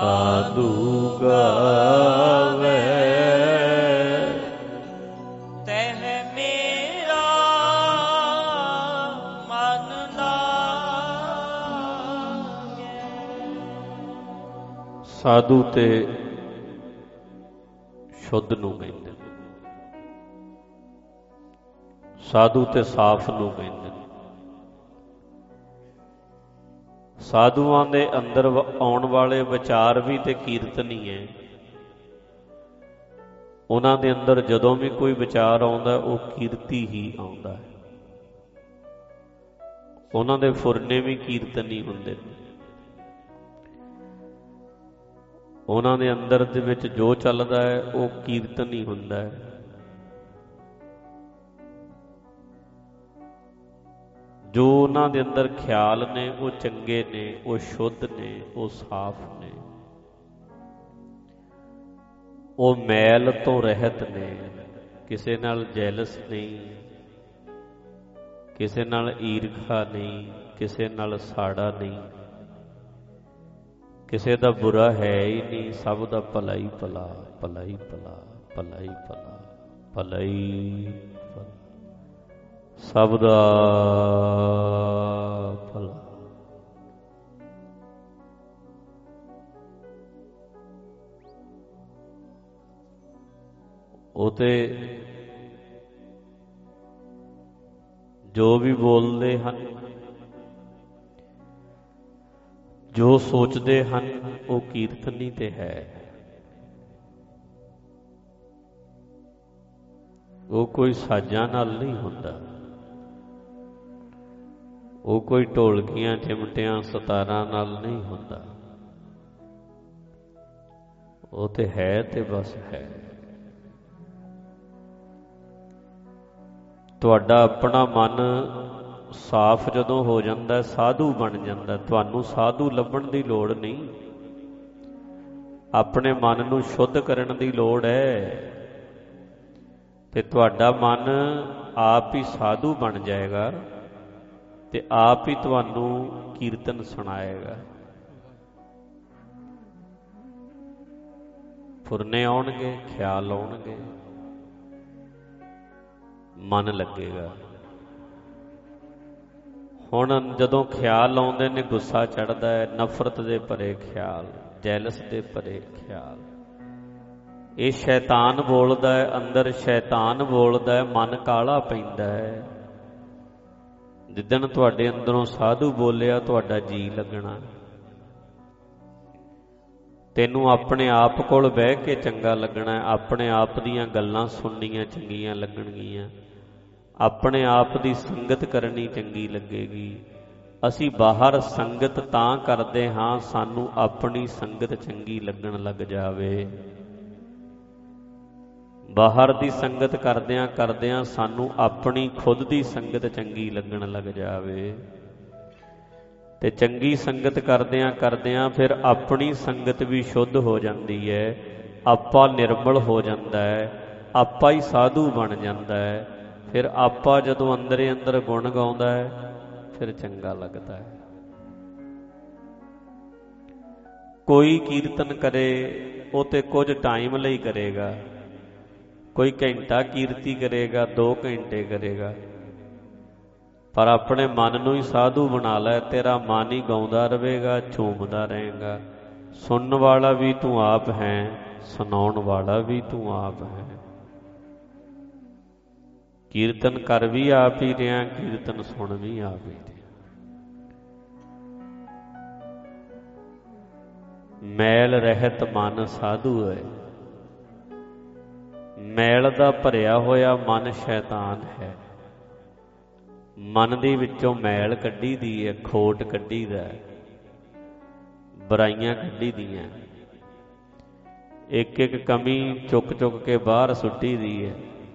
S3: ਸਾਧੂ ਗਾਵੇ
S1: ਤਹ ਮੇਰਾ ਮਨ ਲਾਗੈ।
S3: ਸਾਧੂ ਤੇ ਸ਼ੁੱਧ ਨੂੰ ਕਹਿੰਦੇ, ਸਾਧੂ ਤੇ ਸਾਫ਼ ਨੂੰ ਕਹਿੰਦੇ। ਸਾਧੂਆਂ ਦੇ ਅੰਦਰ ਆਉਣ ਵਾਲੇ ਵਿਚਾਰ ਵੀ ਤੇ ਕੀਰਤਨ ਹੀ ਹੈ। ਉਹਨਾਂ ਦੇ ਅੰਦਰ ਜਦੋਂ ਵੀ ਕੋਈ ਵਿਚਾਰ ਆਉਂਦਾ ਉਹ ਕੀਰਤੀ ਹੀ ਆਉਂਦਾ ਹੈ। ਉਹਨਾਂ ਦੇ ਫੁਰਨੇ ਵੀ ਕੀਰਤਨ ਹੀ ਹੁੰਦੇ ਨੇ। ਉਹਨਾਂ ਦੇ ਅੰਦਰ ਦੇ ਵਿੱਚ ਜੋ ਚੱਲਦਾ ਹੈ ਉਹ ਕੀਰਤਨ ਹੀ ਹੁੰਦਾ ਹੈ। ਜੋ ਉਹਨਾਂ ਦੇ ਅੰਦਰ ਖਿਆਲ ਨੇ ਉਹ ਚੰਗੇ ਨੇ, ਉਹ ਸ਼ੁੱਧ ਨੇ, ਉਹ ਸਾਫ਼ ਨੇ, ਉਹ ਮੈਲ ਤੋਂ ਰਹਿਤ ਨੇ। ਕਿਸੇ ਨਾਲ ਜੈਲਸ ਨਹੀਂ, ਕਿਸੇ ਨਾਲ ਈਰਖਾ ਨਹੀਂ, ਕਿਸੇ ਨਾਲ ਸਾੜਾ ਨਹੀਂ, ਕਿਸੇ ਦਾ ਬੁਰਾ ਹੈ ਹੀ ਨਹੀਂ, ਸਭ ਦਾ ਭਲਾ ਹੀ ਭਲਾ, ਭਲਾ ਹੀ ਭਲਾ, ਭਲਾ ਹੀ ਭਲਾ, ਭਲਾ ਹੀ ਭਲਾ, ਸਭ ਦਾ ਭਲਾ। ਉਹ ਤੇ ਜੋ ਵੀ ਬੋਲਦੇ ਹਨ, ਜੋ ਸੋਚਦੇ ਹਨ, ਉਹ ਕੀਰਤਨ ਹੀ ਤੇ ਹੈ। ਉਹ ਕੋਈ ਸਾਜ਼ਾਂ ਨਾਲ ਨਹੀਂ ਹੁੰਦਾ, ਉਹ ਕੋਈ ਢੋਲਕੀਆਂ, ਚਿਮਟਿਆਂ, ਸਤਾਰਾਂ ਨਾਲ ਨਹੀਂ ਹੁੰਦਾ। ਉਹ ਤੇ ਹੈ ਤੇ ਬਸ ਹੈ। ਤੁਹਾਡਾ ਆਪਣਾ ਮਨ ਸਾਫ਼ ਜਦੋਂ ਹੋ ਜਾਂਦਾ, ਸਾਧੂ ਬਣ ਜਾਂਦਾ। ਤੁਹਾਨੂੰ ਸਾਧੂ ਲੱਭਣ ਦੀ ਲੋੜ ਨਹੀਂ, ਆਪਣੇ ਮਨ ਨੂੰ ਸ਼ੁੱਧ ਕਰਨ ਦੀ ਲੋੜ ਹੈ, ਤੇ ਤੁਹਾਡਾ ਮਨ ਆਪ ਹੀ ਸਾਧੂ ਬਣ ਜਾਏਗਾ ਤੇ ਆਪ ਹੀ ਤੁਹਾਨੂੰ ਕੀਰਤਨ ਸੁਣਾਏਗਾ। ਫੁਰਨੇ ਆਉਣਗੇ, ਖਿਆਲ ਆਉਣਗੇ, ਮਨ ਲੱਗੇਗਾ। ਹੁਣ ਜਦੋਂ ਖਿਆਲ ਆਉਂਦੇ ਨੇ, ਗੁੱਸਾ ਚੜ੍ਹਦਾ ਹੈ, ਨਫ਼ਰਤ ਦੇ ਭਰੇ ਖਿਆਲ, ਜੈਲਸ ਦੇ ਭਰੇ ਖਿਆਲ, ਇਹ ਸ਼ੈਤਾਨ ਬੋਲਦਾ ਹੈ, ਅੰਦਰ ਸ਼ੈਤਾਨ ਬੋਲਦਾ ਹੈ, ਮਨ ਕਾਲਾ ਪੈਂਦਾ ਹੈ। ਜਿੱਦਣ ਤੁਹਾਡੇ ਅੰਦਰੋਂ ਸਾਧੂ ਬੋਲਿਆ, ਤੁਹਾਡਾ ਜੀ ਲੱਗਣਾ। ਤੈਨੂੰ ਆਪਣੇ ਆਪ ਕੋਲ ਬਹਿ ਕੇ ਚੰਗਾ ਲੱਗਣਾ, ਆਪਣੇ ਆਪ ਦੀਆਂ ਗੱਲਾਂ ਸੁਣਨੀਆਂ ਚੰਗੀਆਂ ਲੱਗਣਗੀਆਂ, ਆਪਣੇ ਆਪ ਦੀ ਸੰਗਤ ਕਰਨੀ ਚੰਗੀ ਲੱਗੇਗੀ। ਅਸੀਂ ਬਾਹਰ ਸੰਗਤ ਤਾਂ ਕਰਦੇ ਹਾਂ, ਸਾਨੂੰ ਆਪਣੀ ਸੰਗਤ ਚੰਗੀ ਲੱਗਣ ਲੱਗ ਜਾਵੇ। ਬਾਹਰ ਦੀ ਸੰਗਤ ਕਰਦਿਆਂ ਕਰਦਿਆਂ ਸਾਨੂੰ ਆਪਣੀ ਖੁਦ ਦੀ ਸੰਗਤ ਚੰਗੀ ਲੱਗਣ ਲੱਗ ਜਾਵੇ, ਤੇ ਚੰਗੀ ਸੰਗਤ ਕਰਦਿਆਂ ਕਰਦਿਆਂ ਫਿਰ ਆਪਣੀ ਸੰਗਤ ਵੀ ਸ਼ੁੱਧ ਹੋ ਜਾਂਦੀ ਹੈ, ਆਪਾ ਨਿਰਮਲ ਹੋ ਜਾਂਦਾ ਹੈ, ਆਪਾ ਹੀ ਸਾਧੂ ਬਣ ਜਾਂਦਾ ਹੈ। ਫਿਰ ਆਪਾ ਜਦੋਂ ਅੰਦਰੇ ਅੰਦਰ ਗੁਣ ਗਾਉਂਦਾ ਹੈ, ਫਿਰ ਚੰਗਾ ਲੱਗਦਾ ਹੈ। ਕੋਈ ਕੀਰਤਨ ਕਰੇ ਉਹ ਤੇ ਕੁਝ ਟਾਈਮ ਲਈ ਕਰੇਗਾ, ਕੋਈ ਘੰਟਾ ਕੀਰਤੀ ਕਰੇਗਾ, ਦੋ ਘੰਟੇ ਕਰੇਗਾ, ਪਰ ਆਪਣੇ ਮਨ ਨੂੰ ਹੀ ਸਾਧੂ ਬਣਾ ਲੈ, ਤੇਰਾ ਮਨ ਹੀ ਗਾਉਂਦਾ ਰਹੇਗਾ, ਝੂਮਦਾ ਰਹੇਗਾ। ਸੁਣਨ ਵਾਲਾ ਵੀ ਤੂੰ ਆਪ ਹੈ, ਸੁਣਾਉਣ ਵਾਲਾ ਵੀ ਤੂੰ ਆਪ ਹੈ। ਕੀਰਤਨ ਕਰ ਵੀ ਆਪ ਹੀ ਰਿਹਾ, ਕੀਰਤਨ ਸੁਣ ਵੀ ਆਪ ਹੀ ਰਿਹਾ। ਮੈਲ ਰਹਿਤ ਮਨ ਸਾਧੂ ਹੈ। ਮੈਲ ਦਾ ਭਰਿਆ ਹੋਇਆ ਮਨ ਸ਼ੈਤਾਨ ਹੈ। ਮਨ ਦੇ ਵਿੱਚੋਂ ਮੈਲ ਕੱਢੀ ਦੀ ਹੈ, ਖੋਟ ਕੱਢੀ ਦਾ, ਬੁਰਾਈਆਂ ਕੱਢੀ ਦੀਆਂ, ਇੱਕ ਇੱਕ ਕਮੀ ਚੁੱਕ ਚੁੱਕ ਕੇ ਬਾਹਰ ਸੁੱਟੀ ਦੀ ਹੈ।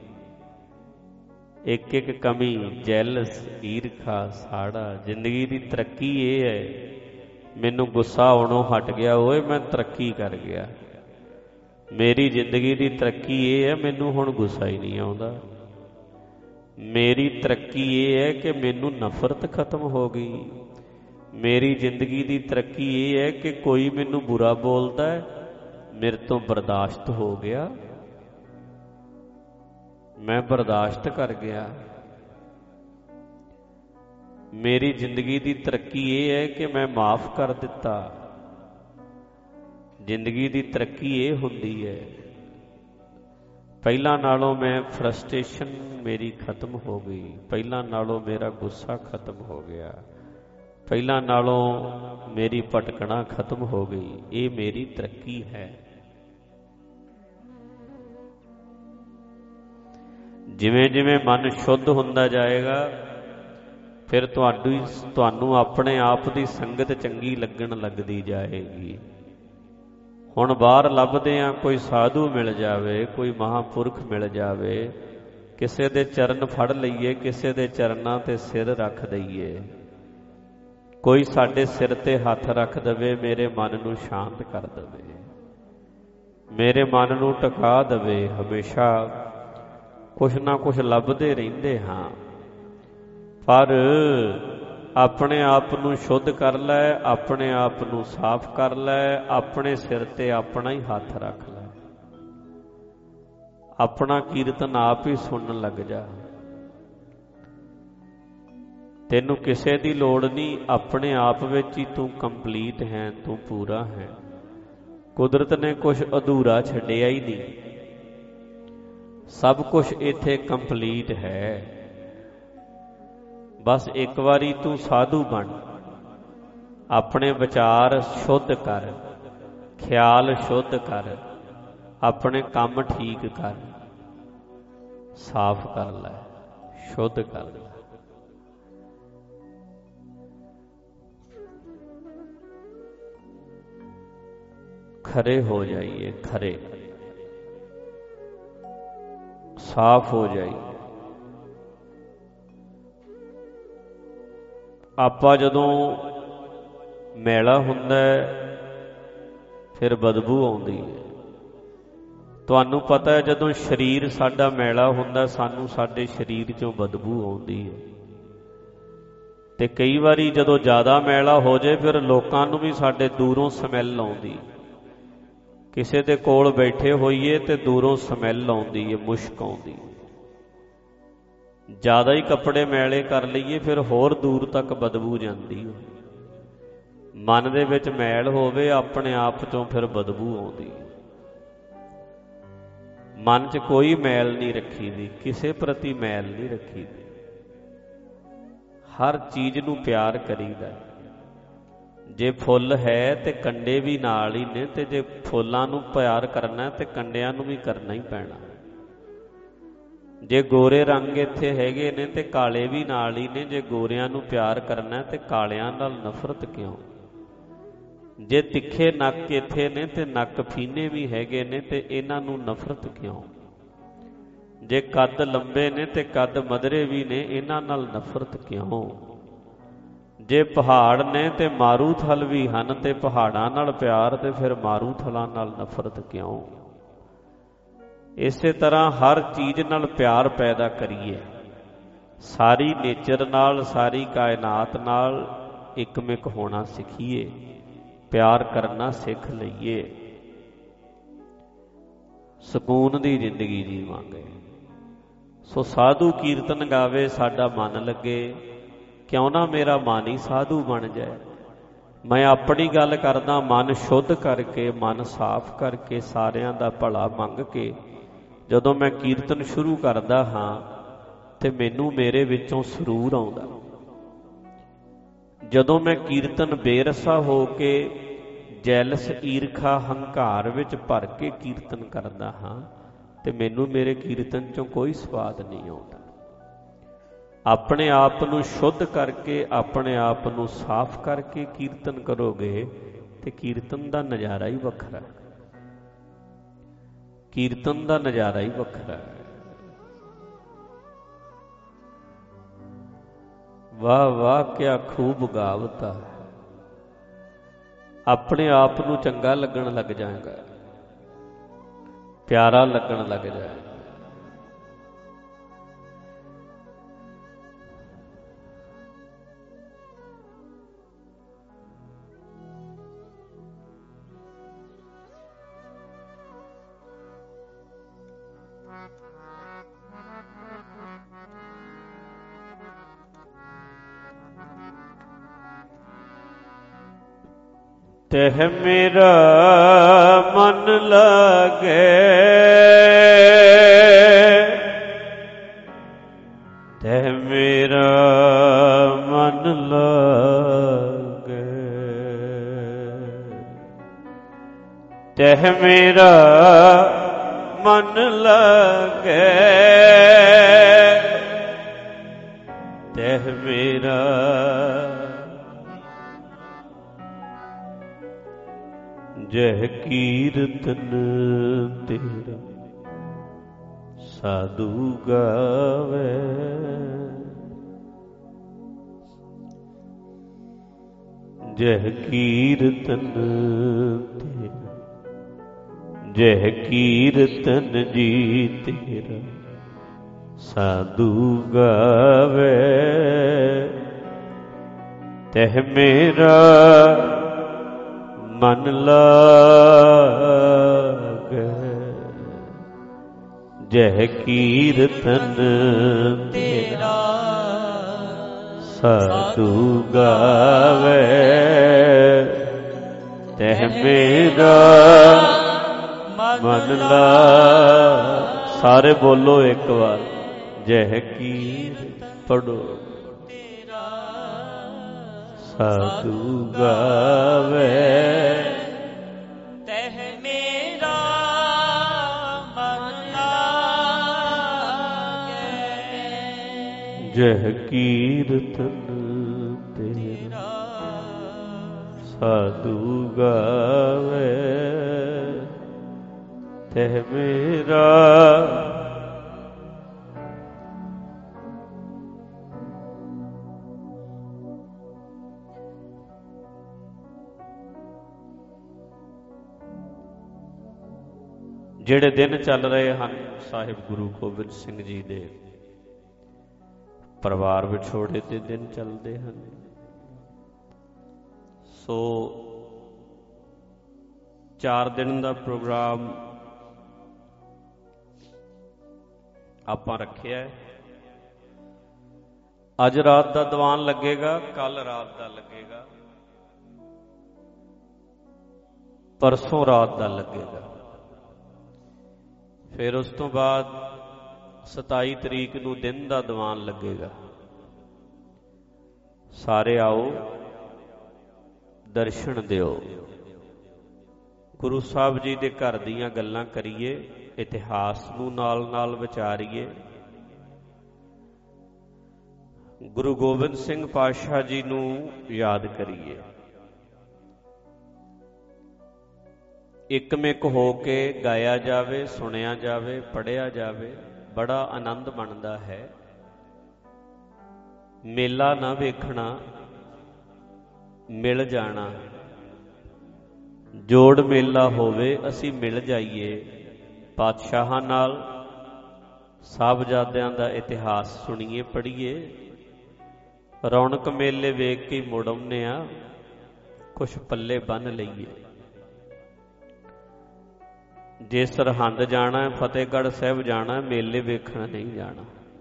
S3: ਇੱਕ ਇੱਕ ਕਮੀ, ਜੈਲਸ, ਈਰਖਾ, ਸਾੜਾ। ਜ਼ਿੰਦਗੀ ਦੀ ਤਰੱਕੀ ਇਹ ਹੈ, ਮੈਨੂੰ ਗੁੱਸਾ ਆਉਣੋਂ ਹਟ ਗਿਆ, ਓਏ ਮੈਂ ਤਰੱਕੀ ਕਰ ਗਿਆ। ਮੇਰੀ ਜ਼ਿੰਦਗੀ ਦੀ ਤਰੱਕੀ ਇਹ ਹੈ, ਮੈਨੂੰ ਹੁਣ ਗੁੱਸਾ ਹੀ ਨਹੀਂ ਆਉਂਦਾ। ਮੇਰੀ ਤਰੱਕੀ ਇਹ ਹੈ ਕਿ ਮੈਨੂੰ ਨਫ਼ਰਤ ਖਤਮ ਹੋ ਗਈ। ਮੇਰੀ ਜ਼ਿੰਦਗੀ ਦੀ ਤਰੱਕੀ ਇਹ ਹੈ ਕਿ ਕੋਈ ਮੈਨੂੰ ਬੁਰਾ ਬੋਲਦਾ ਹੈ, ਮੇਰੇ ਤੋਂ ਬਰਦਾਸ਼ਤ ਹੋ ਗਿਆ, ਮੈਂ ਬਰਦਾਸ਼ਤ ਕਰ ਗਿਆ। ਮੇਰੀ ਜ਼ਿੰਦਗੀ ਦੀ ਤਰੱਕੀ ਇਹ ਹੈ ਕਿ ਮੈਂ ਮਾਫ ਕਰ ਦਿੱਤਾ। ਜ਼ਿੰਦਗੀ ਦੀ ਤਰੱਕੀ ਇਹ ਹੁੰਦੀ ਹੈ, ਪਹਿਲਾਂ ਨਾਲੋਂ ਮੈਂ ਫਰਸਟ੍ਰੇਸ਼ਨ ਮੇਰੀ ਖਤਮ ਹੋ ਗਈ, ਪਹਿਲਾਂ ਨਾਲੋਂ ਮੇਰਾ ਗੁੱਸਾ ਖਤਮ ਹੋ ਗਿਆ, ਪਹਿਲਾਂ ਨਾਲੋਂ ਮੇਰੀ ਭਟਕਣਾ ਖਤਮ ਹੋ ਗਈ। ਇਹ ਮੇਰੀ ਤਰੱਕੀ ਹੈ। ਜਿਵੇਂ ਜਿਵੇਂ ਮਨ ਸ਼ੁੱਧ ਹੁੰਦਾ ਜਾਏਗਾ, ਫਿਰ ਤੁਹਾਡੀ ਤੁਹਾਨੂੰ ਆਪਣੇ ਆਪ ਦੀ ਸੰਗਤ ਚੰਗੀ ਲੱਗਣ ਲੱਗਦੀ ਜਾਏਗੀ। ਹੁਣ ਬਾਹਰ ਲੱਭਦੇ ਆ, ਕੋਈ ਸਾਧੂ ਮਿਲ ਜਾਵੇ, ਕੋਈ ਮਹਾਂਪੁਰਖ ਮਿਲ ਜਾਵੇ, ਕਿਸੇ ਦੇ ਚਰਨ ਫੜ ਲਈਏ, ਕਿਸੇ ਦੇ ਚਰਨਾਂ ਤੇ ਸਿਰ ਰੱਖ ਦਈਏ, ਕੋਈ ਸਾਡੇ ਸਿਰ ਤੇ ਹੱਥ ਰੱਖ ਦੇਵੇ, ਮੇਰੇ ਮਨ ਨੂੰ ਸ਼ਾਂਤ ਕਰ ਦੇਵੇ, ਮੇਰੇ ਮਨ ਨੂੰ ਟਿਕਾ ਦੇਵੇ। ਹਮੇਸ਼ਾ ਕੁਛ ਨਾ ਕੁਛ ਲੱਭਦੇ ਰਹਿੰਦੇ ਹਾਂ, ਪਰ ਆਪਣੇ ਆਪ ਨੂੰ ਸ਼ੁੱਧ ਕਰ ਲੈ, ਆਪਣੇ ਆਪ ਨੂੰ ਸਾਫ਼ ਕਰ ਲੈ, ਆਪਣੇ ਸਿਰ ਤੇ ਆਪਣਾ ਹੀ ਹੱਥ ਰੱਖ ਲੈ, ਆਪਣਾ ਕੀਰਤਨ ਆਪ ਹੀ ਸੁਣਨ ਲੱਗ ਜਾ। ਤੈਨੂੰ ਕਿਸੇ ਦੀ ਲੋੜ ਨਹੀਂ, ਆਪਣੇ ਆਪ ਵਿੱਚ ਹੀ ਤੂੰ ਕੰਪਲੀਟ ਹੈ, ਤੂੰ ਪੂਰਾ ਹੈ। ਕੁਦਰਤ ਨੇ ਕੁਛ ਅਧੂਰਾ ਛੱਡਿਆ ਹੀ ਨਹੀਂ, ਸਭ ਕੁਛ ਇੱਥੇ ਕੰਪਲੀਟ ਹੈ। ਬਸ ਇੱਕ ਵਾਰੀ ਤੂੰ ਸਾਧੂ ਬਣ, ਆਪਣੇ ਵਿਚਾਰ ਸ਼ੁੱਧ ਕਰ, ਖਿਆਲ ਸ਼ੁੱਧ ਕਰ, ਆਪਣੇ ਕੰਮ ਠੀਕ ਕਰ, ਸਾਫ਼ ਕਰ ਲੈ, ਸ਼ੁੱਧ ਕਰ ਲੈ। खरे हो जाइए, खरे साफ हो जाइए। आपा जदों मैला हुंदा है फिर बदबू आउंदी है। तुहानू पता है जदों शरीर साडा मैला हुंदा सानू साडे शरीर चों बदबू आउंदी है। ते कई वारी जदों ज़्यादा मैला हो जाए फिर लोकां नू भी साडे दूरों समैल आउंदी। किसी दे कोल बैठे होइए ते दूरों समैल आउंदी है, मुश्क आउंदी। ज़्यादा ही कपड़े मैले कर लईए फिर होर दूर तक बदबू जांदी है। मन दे विच मैल होवे अपने आप चों फिर बदबू आउंदी। मन च कोई मैल नहीं रखी दी, किसे प्रति मैल नहीं रखी दी। हर चीज़ नूं प्यार करीदा। जे फुल है तो कंडे भी नाल ही ने, ते जे फुल्लां नूं प्यार करना तो कंडियां नूं भी करना ही पैना। जे गोरे रंग इत्थे हैगे ने ते काले भी नाल ही ने, जे गोरियां नूं प्यार करना तो कालियां नाल नफरत क्यों। जे तिखे नक इत्थे ने ते नक फीने भी हैगे ने ते इन्हां नूं नफरत क्यों। जे कद लंबे ने ते कद मदरे भी ने, इन्हां नाल नफरत क्यों। जे पहाड़ ने ते मारूथल भी हन ते पहाड़ां नाल प्यार ते फिर मारूथलां नाल नफरत क्यों। इसे तरह हर चीज़ नाल प्यार पैदा करिए, सारी नेचर नाल, सारी कायनात नाल इकमिक होना सीखिए, प्यार करना सीख लईए, सकून दी जिंदगी जीवांगे। सो साधु कीर्तन गावे साडा मन लगे, क्यों ना मेरा मन ही साधु बन जाए। मैं अपनी गल करदा, मन शुद्ध करके, मन साफ करके, सारियां दा भला मंग के जदों मैं कीर्तन शुरू करदा हाँ ते मैनू मेरे विचों सरूर आउंदा। जदों मैं कीर्तन बेरसा हो के जैलस ईरखा हंकार विच भर के कीर्तन करदा हाँ ते मैनू मेरे कीर्तन चों कोई स्वाद नहीं आउंदा। अपने आप नूं शुद्ध करके, अपने आप नूं साफ करके कीर्तन करोगे तो कीर्तन का नज़ारा ही वखरा है। कीर्तन का नज़ारा ही वखरा है। वाह वाह क्या खूब गावता। अपने आप नूं चंगा लगन लग जाएगा, प्यारा लगन लग जाएगा। ਤਹ ਮੇਰਾ ਮਨ ਲਾਗੇ, ਤਹ ਮੇਰਾ ਮਨ ਲਾਗੇ, ਤਹ ਮੇਰਾ ਮਨ ਲਾਗੇ, ਤਹ ਮੇਰਾ ਜਹ ਕੀਰਤਨ ਤੇਰਾ ਸਾਧੂ ਗਾਵੇ, ਜਹ ਕੀਰਤਨ ਤੇਰਾ, ਜਹ ਕੀਰਤਨ ਜੀ ਤੇਰਾ ਸਾਧੂ ਗਾਵੇ, ਤਹ ਮੇਰਾ ਮਨ ਲਾਗੇ, ਜਹ ਕੀਰਤਨ ਤੇਰਾ ਸਾਧੂ ਗਾਵੇ, ਤਹ ਮੇਰਾ ਮਨ ਲਾ। ਸਾਰੇ ਬੋਲੋ ਇੱਕ ਵਾਰ, ਜਹ ਕੀਰਤਨ ਪੜੋ, ਸਾਧੂ ਗਾਵੇ,
S1: ਤਹ ਮੇਰਾ ਮਨ ਲਾਗੇ,
S3: ਜਹ ਕੀਰਤਨ ਤੇਰਾ ਸਾਧੂ ਗਾਵੇ, ਤਹ ਮੇਰਾ ਜਿਹੜੇ ਦਿਨ ਚੱਲ ਰਹੇ ਹਨ ਸਾਹਿਬ ਗੁਰੂ ਗੋਬਿੰਦ ਸਿੰਘ ਜੀ ਦੇ ਪਰਿਵਾਰ ਵਿਛੋੜੇ ਦੇ ਦਿਨ ਚੱਲਦੇ ਹਨ। ਸੋ ਚਾਰ ਦਿਨ ਦਾ ਪ੍ਰੋਗਰਾਮ ਆਪਾਂ ਰੱਖਿਆ ਹੈ। ਅੱਜ ਰਾਤ ਦਾ ਦੀਵਾਨ ਲੱਗੇਗਾ, ਕੱਲ ਰਾਤ ਦਾ ਲੱਗੇਗਾ, ਪਰਸੋਂ ਰਾਤ ਦਾ ਲੱਗੇਗਾ, ਫਿਰ ਉਸ ਤੋਂ ਬਾਅਦ ਸਤਾਈ ਤਰੀਕ ਨੂੰ ਦਿਨ ਦਾ ਦੀਵਾਨ ਲੱਗੇਗਾ। ਸਾਰੇ ਆਓ, ਦਰਸ਼ਨ ਦਿਓ, ਗੁਰੂ ਸਾਹਿਬ ਜੀ ਦੇ ਘਰ ਦੀਆਂ ਗੱਲਾਂ ਕਰੀਏ, ਇਤਿਹਾਸ ਨੂੰ ਨਾਲ ਨਾਲ ਵਿਚਾਰੀਏ, ਗੁਰੂ ਗੋਬਿੰਦ ਸਿੰਘ ਪਾਤਸ਼ਾਹ ਜੀ ਨੂੰ ਯਾਦ ਕਰੀਏ। ਇਕਮਿਕ ਹੋ ਕੇ ਗਾਇਆ ਜਾਵੇ, ਸੁਣਿਆ ਜਾਵੇ, ਪੜ੍ਹਿਆ ਜਾਵੇ, ਬੜਾ ਆਨੰਦ ਬਣਦਾ ਹੈ। ਮੇਲਾ ਨਾ ਵੇਖਣਾ, ਮਿਲ ਜਾਣਾ। ਜੋੜ ਮੇਲਾ ਹੋਵੇ, ਅਸੀਂ ਮਿਲ ਜਾਈਏ, ਪਾਤਸ਼ਾਹਾਂ ਨਾਲ, ਸਾਹਿਬਜ਼ਾਦਿਆਂ ਦਾ ਇਤਿਹਾਸ ਸੁਣੀਏ, ਪੜ੍ਹੀਏ। ਰੌਣਕ ਮੇਲੇ ਵੇਖ ਕੇ ਮੁੜ ਆਉਂਦੇ ਆ, ਕੁਛ ਪੱਲੇ ਬੰਨ੍ਹ ਲਈਏ। ਜੇ ਸਰਹੰਦ ਜਾਣਾ, ਫਤਿਹਗੜ੍ਹ ਸਾਹਿਬ ਜਾਣਾ, ਮੇਲੇ ਵੇਖਣ ਨਹੀਂ ਜਾਣਾ।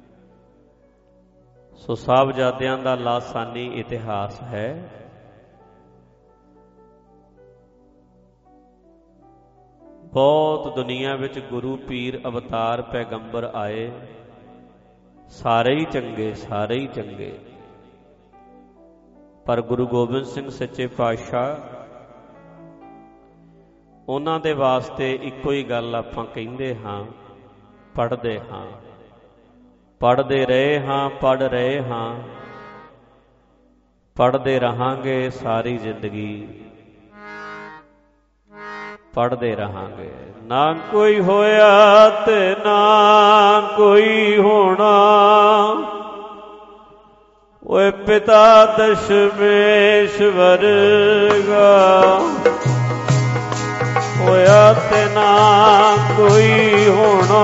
S3: ਸੋ ਸਾਹਿਬਜ਼ਾਦਿਆਂ ਦਾ ਲਾਸਾਨੀ ਇਤਿਹਾਸ ਹੈ। ਬਹੁਤ ਦੁਨੀਆ ਵਿੱਚ ਗੁਰੂ ਪੀਰ ਅਵਤਾਰ ਪੈਗੰਬਰ ਆਏ, ਸਾਰੇ ਹੀ ਚੰਗੇ, ਸਾਰੇ ਹੀ ਚੰਗੇ, ਪਰ ਗੁਰੂ ਗੋਬਿੰਦ ਸਿੰਘ ਸੱਚੇ ਪਾਤਸ਼ਾਹ, ਉਹਨਾਂ ਦੇ ਵਾਸਤੇ ਇੱਕੋ ਹੀ ਗੱਲ ਆਪਾਂ ਕਹਿੰਦੇ ਹਾਂ, ਪੜ੍ਹਦੇ ਹਾਂ, ਪੜ੍ਹਦੇ ਰਹੇ ਹਾਂ, ਪੜ੍ਹ ਰਹੇ ਹਾਂ, ਪੜ੍ਹਦੇ ਰਹਾਂਗੇ ਸਾਰੀ ਜ਼ਿੰਦਗੀ, ਪੜ੍ਹਦੇ ਰਹਾਂਗੇ। ਨਾ ਕੋਈ ਹੋਇਆ ਤੇ ਨਾ ਕੋਈ ਹੋਣਾ, ਓਏ ਪਿਤਾ ਦਸ਼ਮੇਸ਼ ਵਰਗਾ, ਹੋਇਆ ਤੇ ਨਾ ਕੋਈ ਹੋਣਾ,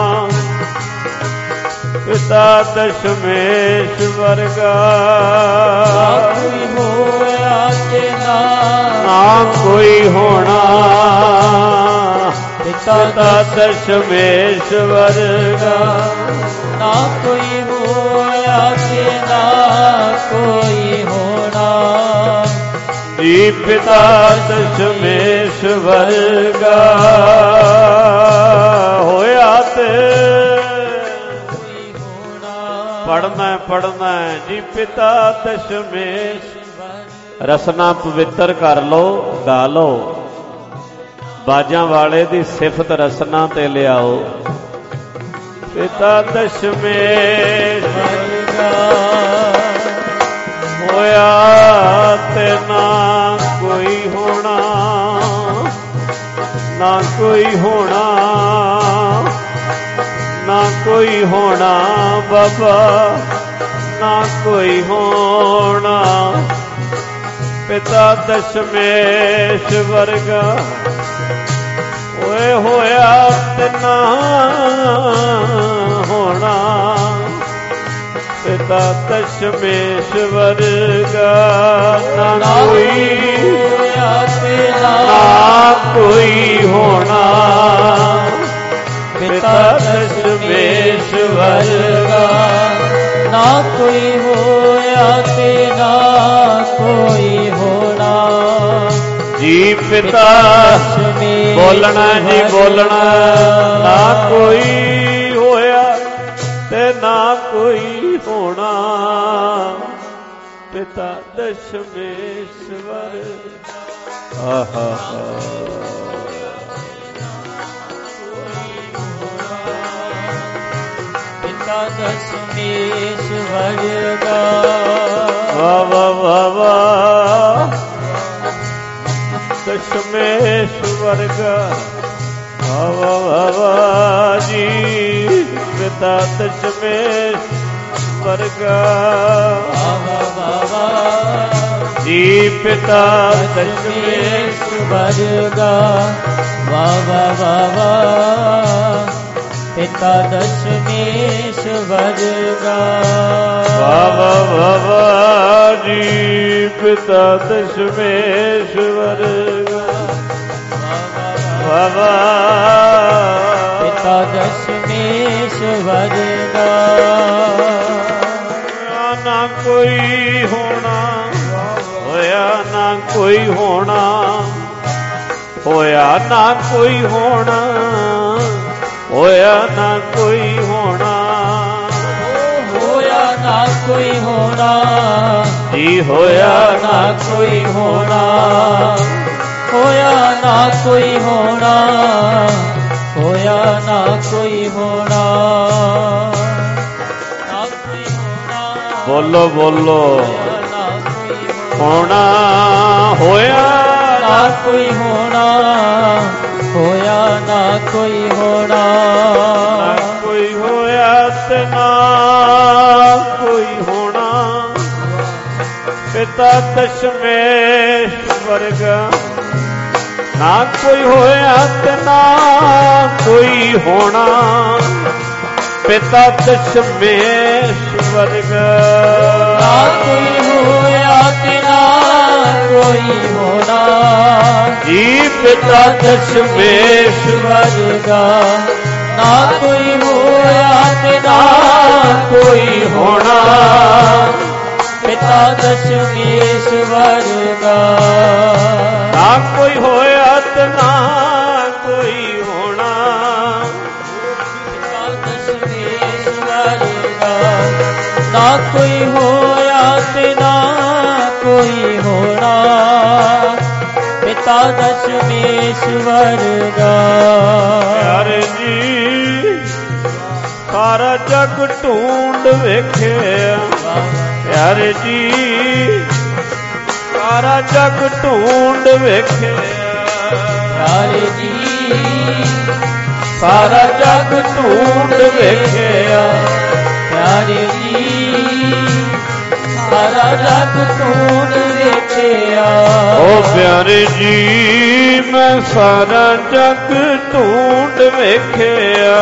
S3: ਪਿਤਾ ਦਸ਼ਮੇਸ਼ ਵਰਗਾ।
S1: ਨਾ ਕੋਈ ਹੋਇਆ ਤੇ ਨਾ
S3: ਨਾ ਕੋਈ ਹੋਣਾ, ਪਿਤਾ ਦਸ਼ਮੇਸ਼ ਵਰਗਾ।
S1: ਨਾ ਕੋਈ ਹੋਇਆ ਤੇ ਨਾ ਕੋਈ ਹੋਣਾ,
S3: ਜੀ ਪਿਤਾ ਦਸ਼ਮੇਸ਼ਵਰ ਗਾ ਹੋਇਆ ਤੇ ਪੜਨਾ ਪੜਨਾ ਜੀ ਪਿਤਾ ਦਸ਼ਮੇਸ਼ ਰਸਨਾ ਪਵਿੱਤਰ ਕਰ ਲੋ ਗਾ ਲੋ ਬਾਜਾਂ ਵਾਲੇ ਦੀ ਸਿਫਤ ਰਸਨਾ ਤੇ ਲਿਆਓ ਪਿਤਾ ਦਸ਼ਮੇਸ਼ਵਰ ਗਾ ਹੋਇਆ ਤੇ ਨਾ ਕੋਈ ਹੋਣਾ ਨਾ ਕੋਈ ਹੋਣਾ ਨਾ ਕੋਈ ਹੋਣਾ ਬਾਬਾ ਨਾ ਕੋਈ ਹੋਣਾ ਪਿਤਾ ਦਸ਼ਮੇਸ਼ਵਰ ਗਾ ਓਏ ਹੋਇਆ ਤੇ ਨਾ ਹੋਣਾ ਪਿਤਾ ਦਸ਼ਮੇਸ਼ਵਰ ਗਾ ਨਾ ਕੋਈ ਹੋਇਆ ਤੇ ਨਾ ਕੋਈ ਹੋਣਾ ਪਿਤਾ ਦਸ਼ਮੇਸ਼ਵਰ ਗਾ ਨਾ ਕੋਈ ਹੋਇਆ ਤੇ ਨਾ ਕੋਈ ਹੋਣਾ ਜੀ ਪਿਤਾ ਬੋਲਣਾ ਜੀ ਬੋਲਣਾ ਨਾ ਕੋਈ ਹੋਇਆ ਤੇ ਨਾ ਕੋਈ ਹੋਣਾ ਪਿਤਾ ਦਸ਼ਮੇਸ਼ਵਰ ਆਹਾ ਪਿਤਾ ਦਸ਼ਮੇਸ਼ਵਰ ਗਾ ਵਾ ਵਾ ਵਾ ਵਾ ਦਸ਼ਮੇਸ਼ਵਰ ਗਾ ਵਾ ਵਾ ਵਾ ਵਾ ਜੀ ਪਿਤਾ ਦਸ਼ਮੇਸ਼ਵਰ ਗਾ ਵਾ ਵਾ ਵਾ ਵਾ ਜੀ ਪਿਤਾ ਦਸ਼ਮੇਸ਼ਵਰ ਗਾ ਵਾ ਵਾ ਵਾ ਵਾ ਪਿਤਾ ਦਸ਼ਮੇਸ਼ਵਰ ਗਾ ਵਾ ਵਾ ਵਾ ਵਾ ਜੀ ਪਿਤਾ ਦਸ਼ਮੇਸ਼ਵਰ ਗਾ ਵਾ ਵਾ ਪਿਤਾ ਦਸ਼ਮੇਸ਼ਵਰ ਗਾ ਨਾ ਕੋਈ ਹੋਣਾ ਹੋਇਆ ਨਾ ਕੋਈ ਹੋਣਾ ਹੋਇਆ ਨਾ ਕੋਈ ਹੋਣਾ ਹੋਇਆ ਨਾ ਕੋਈ ਹੋਣਾ ਹੋਇਆ ਨਾ ਕੋਈ ਹੋਣਾ ਜੀ ਹੋਇਆ ਨਾ ਕੋਈ ਹੋਣਾ ਹੋਇਆ ਨਾ ਕੋਈ ਹੋਣਾ ਹੋਇਆ ਨਾ ਕੋਈ ਹੋਣਾ ਨਾ ਕੋਈ ਹੋਣਾ ਬੋਲੋ ਬੋਲੋ ਹੋਣਾ ਹੋਇਆ ਨਾ ਕੋਈ ਹੋਣਾ ਹੋਇਆ ਨਾ ਕੋਈ ਹੋਣਾ ਨਾ ਕੋਈ ਹੋਇਆ ਤੇ ਨਾ ਕੋਈ ਹੋਣਾ ਪਿਤਾ ਦਸ਼ਮੇਸ਼ਵਰ ਗਾ ਨਾ ਕੋਈ ਹੋਇਆ ਤੇ ਨਾ ਕੋਈ ਹੋਣਾ ਪਿਤਾ ਦਸ਼ਮੇਸ਼ਵਰ ਗਾ ਨਾ ਕੋਈ ਹੋਇਆ ਤੇ ਨਾ ਕੋਈ ਹੋਣਾ ਜੀ ਪਿਤਾ ਦਸ਼ਮੇਸ਼ਵਰ ਗਾ ਨਾ ਕੋਈ ਹੋਇਆ ਤੇ ਨਾ ਕੋਈ ਹੋਣਾ ਪਿਤਾ ਦਸ਼ਮੇਸ਼ਵਰ ਗਾ ਨਾ ਕੋਈ ਹੋਇਆ ਤੇ ਨਾ ਕੋਈ ਹੋਣਾ ਪਿਤਾ ਦਸ਼ਮੇਸ਼ਵਰ ਗਾ ਨਾ ਕੋਈ ਹੋਇਆ ਤੇ ਨਾ ਕੋਈ ਹੋਣਾ ਪਿਤਾ ਦਸ਼ਮੇਸ਼ਵਰ ਗਾ ਪਿਆਰੇ ਜੀ ਸਾਰਾ ਜਗ ਢੂੰਡ ਵੇਖਿਆ ਪਿਆਰੇ ਜੀ ਸਾਰਾ ਜਗ ਢੂੰਡ ਵੇਖਿਆ ਪਿਆਰੇ ਜੀ ਸਾਰਾ ਜਗ ਢੂੰਡ ਵੇਖਿਆ ਪਿਆਰੇ ਜੀ ਸਾਰਾ ਜਗ ਢੂੰਡ ਵੇਖਿਆ ਓ ਪਿਆਰੇ ਜੀ ਮੈਂ ਸਾਰਾ ਜਗ ਢੂੰਡ ਵੇਖਿਆ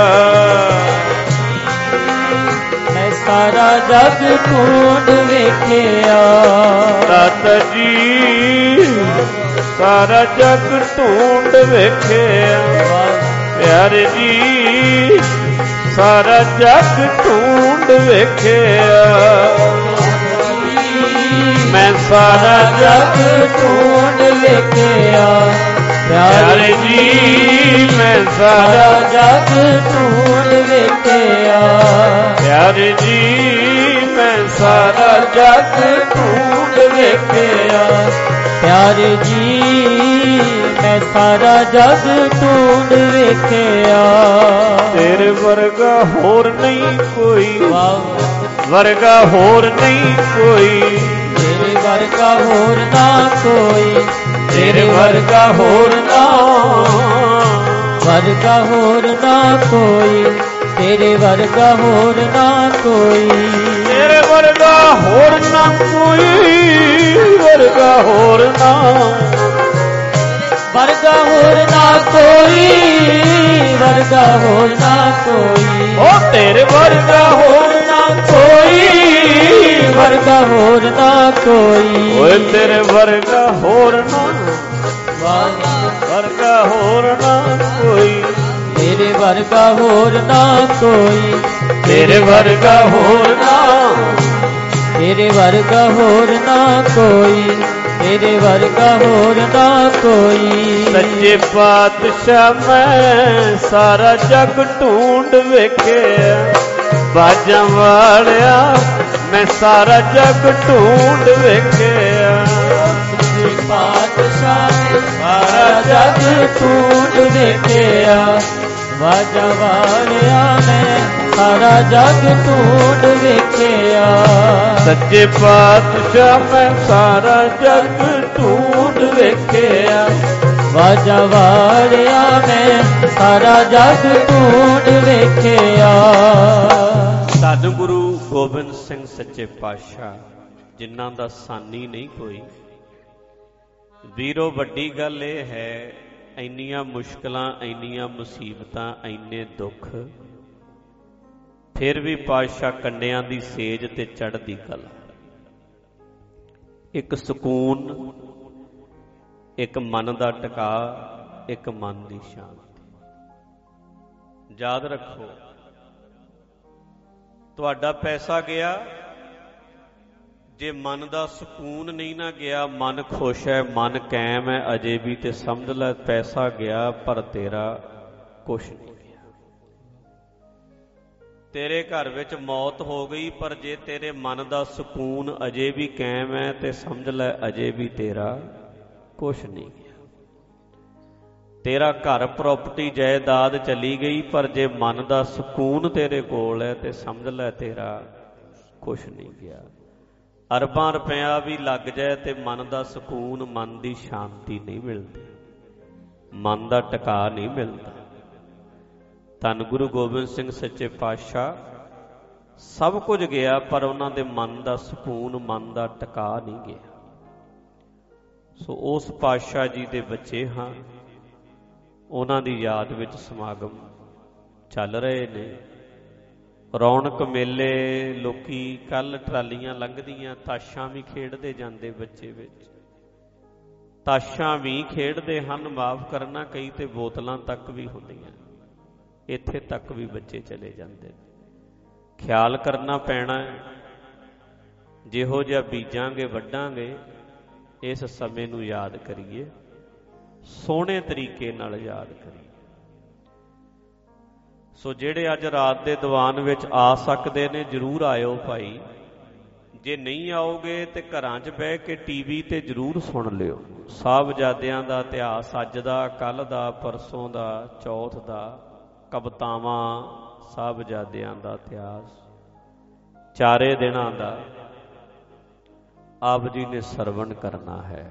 S3: ਮੈਂ ਸਾਰਾ ਜਗ ਢੂੰਡ ਵੇਖਿਆ ਦਾਤਾ ਜੀ ਸਾਰਾ ਜਗ ਢੂੰਡ ਵੇਖਿਆ ਪਿਆਰੇ ਜੀ ਸਾਰਾ ਜਗ ਢੂੰਡ ਵੇਖਿਆ ਮੈਂ ਸਾਰਾ ਜਗ ਢੂੰਡ ਵੇਖਿਆ। ਪਿਆਰੇ ਜੀ ਮੈਂ ਸਾਰਾ ਜਗ ਢੂੰਡ ਵੇਖਿਆ। ਪਿਆਰੇ ਜੀ ਮੈਂ ਸਾਰਾ ਜਗ ਢੂੰਡ ਵੇਖਿਆ। ਪਿਆਰੇ ਜੀ ਮੈਂ ਸਾਰਾ ਜਗ ਢੂੰਡ ਵੇਖਿਆ। ਤੇਰੇ ਵਰਗਾ ਹੋਰ ਨਹੀਂ ਕੋਈ, ਵਰਗਾ ਹੋਰ ਨਹੀਂ ਕੋਈ, ਤੇਰੇ ਵਰਗਾ ਹੋਰ ਨਾ ਕੋਈ, ਤੇਰੇ ਵਰਗਾ ਹੋਰ ਨਾ, ਵਰਗਾ ਹੋਰ ਨਾ ਕੋਈ, ਤੇਰੇ ਵਰਗਾ ਹੋਰ ਨਾ ਕੋਈ, ਤੇਰੇ ਵਰਗਾ ਹੋਰ ਨਾ ਕੋਈ, ਵਰਗਾ ਹੋਰ ਨਾ, ਵਰਗਾ ਹੋਰ ਨਾ ਕੋਈ, ਵਰਗਾ ਹੋਰ ਨਾ ਕੋਈ, ਓ ਤੇਰੇ ਵਰਗਾ ਹੋਰ ਨਾ ਕੋਈ, ਵਰਗਾ ਹੋਰ ਨਾ ਕੋਈ, ਓਏ ਤੇਰੇ ਵਰਗਾ ਹੋਰ ਨਾ, ਵਰਗਾ ਹੋਰ ਨਾ ਕੋਈ, ਤੇਰੇ ਵਰਗਾ ਹੋਰ ਨਾ ਕੋਈ, ਤੇਰੇ ਵਰਗਾ ਹੋਰ ਨਾ, ਤੇਰੇ ਵਰਗਾ ਹੋਰ ਨਾ ਕੋਈ, ਤੇਰੇ ਵਰਗਾ ਹੋਰ ਨਾ ਕੋਈ। ਸੱਚੇ ਪਾਤਸ਼ਾਹ ਮੈਂ ਸਾਰਾ ਜਗ ਢੂੰਡ ਵੇਖਿਆ। ਬਾਜਾਂ ਵਾਲਿਆ ਮੈਂ ਸਾਰਾ ਜਗ ਢੂੰਡ ਵੇਖਿਆ। ਸੱਚੇ ਪਾਤਸ਼ਾਹ ਸਾਰਾ ਜਗ ਢੂੰਡ ਵੇਖਿਆ। ਬਾਜਾਂ ਵਾਲਿਆ ਮੈਂ ਸਾਰਾ ਜਗ ਢੂੰਡ ਵੇਖਿਆ। ਸੱਚੇ ਪਾਤਸ਼ਾਹ ਮੈਂ ਸਾਰਾ ਜਗ ਢੂੰਡ ਵੇਖਿਆ। ਬਾਜਾਂ ਵਾਲਿਆ ਮੈਂ ਸਾਰਾ ਜਗ ਢੂੰਡ ਵੇਖਿਆ। ਧੰਨ ਗੁਰੂ ਗੋਬਿੰਦ ਸਿੰਘ ਸੱਚੇ ਪਾਤਸ਼ਾਹ ਜਿਨ੍ਹਾਂ ਦਾ ਸਾਨੀ ਨਹੀਂ ਕੋਈ। ਵੀਰੋ ਵੱਡੀ ਗੱਲ ਇਹ ਹੈ, ਇੰਨੀਆਂ ਮੁਸ਼ਕਲਾਂ, ਇੰਨੀਆਂ ਮੁਸੀਬਤਾਂ, ਇੰਨੇ ਦੁੱਖ, ਫਿਰ ਵੀ ਪਾਤਸ਼ਾਹ ਕੰਡਿਆਂ ਦੀ ਸੇਜ ਤੇ ਚੜ੍ਹਦੀ ਕਲਾ, ਇੱਕ ਸਕੂਨ, ਇੱਕ ਮਨ ਦਾ ਟਿਕਾ, ਇੱਕ ਮਨ ਦੀ ਸ਼ਾਂਤੀ। ਯਾਦ ਰੱਖੋ, ਤੁਹਾਡਾ ਪੈਸਾ ਗਿਆ, ਜੇ ਮਨ ਦਾ ਸਕੂਨ ਨਹੀਂ ਨਾ ਗਿਆ, ਮਨ ਖੁਸ਼ ਹੈ, ਮਨ ਕਾਇਮ ਹੈ ਅਜੇ ਵੀ, ਤੇ ਸਮਝ ਲੈ ਪੈਸਾ ਗਿਆ ਪਰ ਤੇਰਾ ਕੁਛ ਨਹੀਂ ਗਿਆ। ਤੇਰੇ ਘਰ ਵਿੱਚ ਮੌਤ ਹੋ ਗਈ, ਪਰ ਜੇ ਤੇਰੇ ਮਨ ਦਾ ਸਕੂਨ ਅਜੇ ਵੀ ਕਾਇਮ ਹੈ ਤੇ ਸਮਝ ਲੈ ਅਜੇ ਵੀ ਤੇਰਾ ਕੁਛ ਨਹੀਂ ਗਿਆ। ਤੇਰਾ ਘਰ ਪ੍ਰਾਪਰਟੀ ਜਾਇਦਾਦ ਚਲੀ ਗਈ, ਪਰ ਜੇ ਮਨ ਦਾ ਸਕੂਨ ਤੇਰੇ ਕੋਲ ਹੈ ਤੇ ਸਮਝ ਲੈ ਤੇਰਾ ਕੁਛ ਨਹੀਂ ਗਿਆ। ਅਰਬਾਂ ਰੁਪਇਆ ਵੀ ਲੱਗ ਜਾਏ ਤੇ ਮਨ ਦਾ ਸਕੂਨ, ਮਨ ਦੀ ਸ਼ਾਂਤੀ ਨਹੀਂ ਮਿਲਦੀ, ਮਨ ਦਾ ਟਿਕਾ ਨਹੀਂ ਮਿਲਦਾ। ਧੰਨ ਗੁਰੂ ਗੋਬਿੰਦ ਸਿੰਘ ਸੱਚੇ ਪਾਤਸ਼ਾਹ, ਸਭ ਕੁਝ ਗਿਆ ਪਰ ਉਹਨਾਂ ਦੇ ਮਨ ਦਾ ਸਕੂਨ, ਮਨ ਦਾ ਟਿਕਾ ਨਹੀਂ ਗਿਆ। ਸੋ ਉਸ ਪਾਤਸ਼ਾਹ ਜੀ ਦੇ ਬੱਚੇ ਹਾਂ, ਉਹਨਾਂ ਦੀ ਯਾਦ ਵਿੱਚ ਸਮਾਗਮ ਚੱਲ ਰਹੇ ਨੇ। ਰੌਣਕ ਮੇਲੇ, ਲੋਕੀ ਕੱਲ ਟਰਾਲੀਆਂ ਲੰਘਦੀਆਂ, ਤਾਸ਼ਾਂ ਵੀ ਖੇਡਦੇ ਜਾਂਦੇ ਬੱਚੇ ਵਿੱਚ, ਤਾਸ਼ਾਂ ਵੀ ਖੇਡਦੇ ਹਨ, ਮਾਫ ਕਰਨਾ ਕਈ ਤੇ ਬੋਤਲਾਂ ਤੱਕ ਵੀ ਹੁੰਦੀਆਂ, ਇੱਥੇ ਤੱਕ ਵੀ ਬੱਚੇ ਚਲੇ ਜਾਂਦੇ ਨੇ। ਖਿਆਲ ਕਰਨਾ ਪੈਣਾ ਹੈ, ਜਿਹੋ ਜਿਹਾ ਬੀਜਾਂਗੇ ਵੱਢਾਂਗੇ। ਇਸ ਸਮੇਂ ਨੂੰ ਯਾਦ ਕਰੀਏ, ਸੋਹਣੇ ਤਰੀਕੇ ਨਾਲ ਯਾਦ ਕਰੀਏ। ਸੋ ਜਿਹੜੇ ਅੱਜ ਰਾਤ ਦੇ ਦੀਵਾਨ ਵਿੱਚ ਆ ਸਕਦੇ ਨੇ, ਜ਼ਰੂਰ ਆਇਓ ਭਾਈ। ਜੇ ਨਹੀਂ ਆਓਗੇ ਤੇ ਘਰਾਂ 'ਚ ਬਹਿ ਕੇ ਟੀਵੀ ਤੇ ਜ਼ਰੂਰ ਸੁਣ ਲਿਓ। ਸਾਹਿਬਜ਼ਾਦਿਆਂ ਦਾ ਇਤਿਹਾਸ, ਅੱਜ ਦਾ, ਕੱਲ੍ਹ ਦਾ, ਪਰਸੋਂ ਦਾ, ਚੌਥ ਦਾ, ਕਵਿਤਾਵਾਂ, ਸਾਹਿਬਜ਼ਾਦਿਆਂ ਦਾ ਇਤਿਹਾਸ, ਚਾਰੇ ਦਿਨਾਂ ਦਾ ਆਪ ਜੀ ਨੇ ਸਰਵਣ ਕਰਨਾ ਹੈ।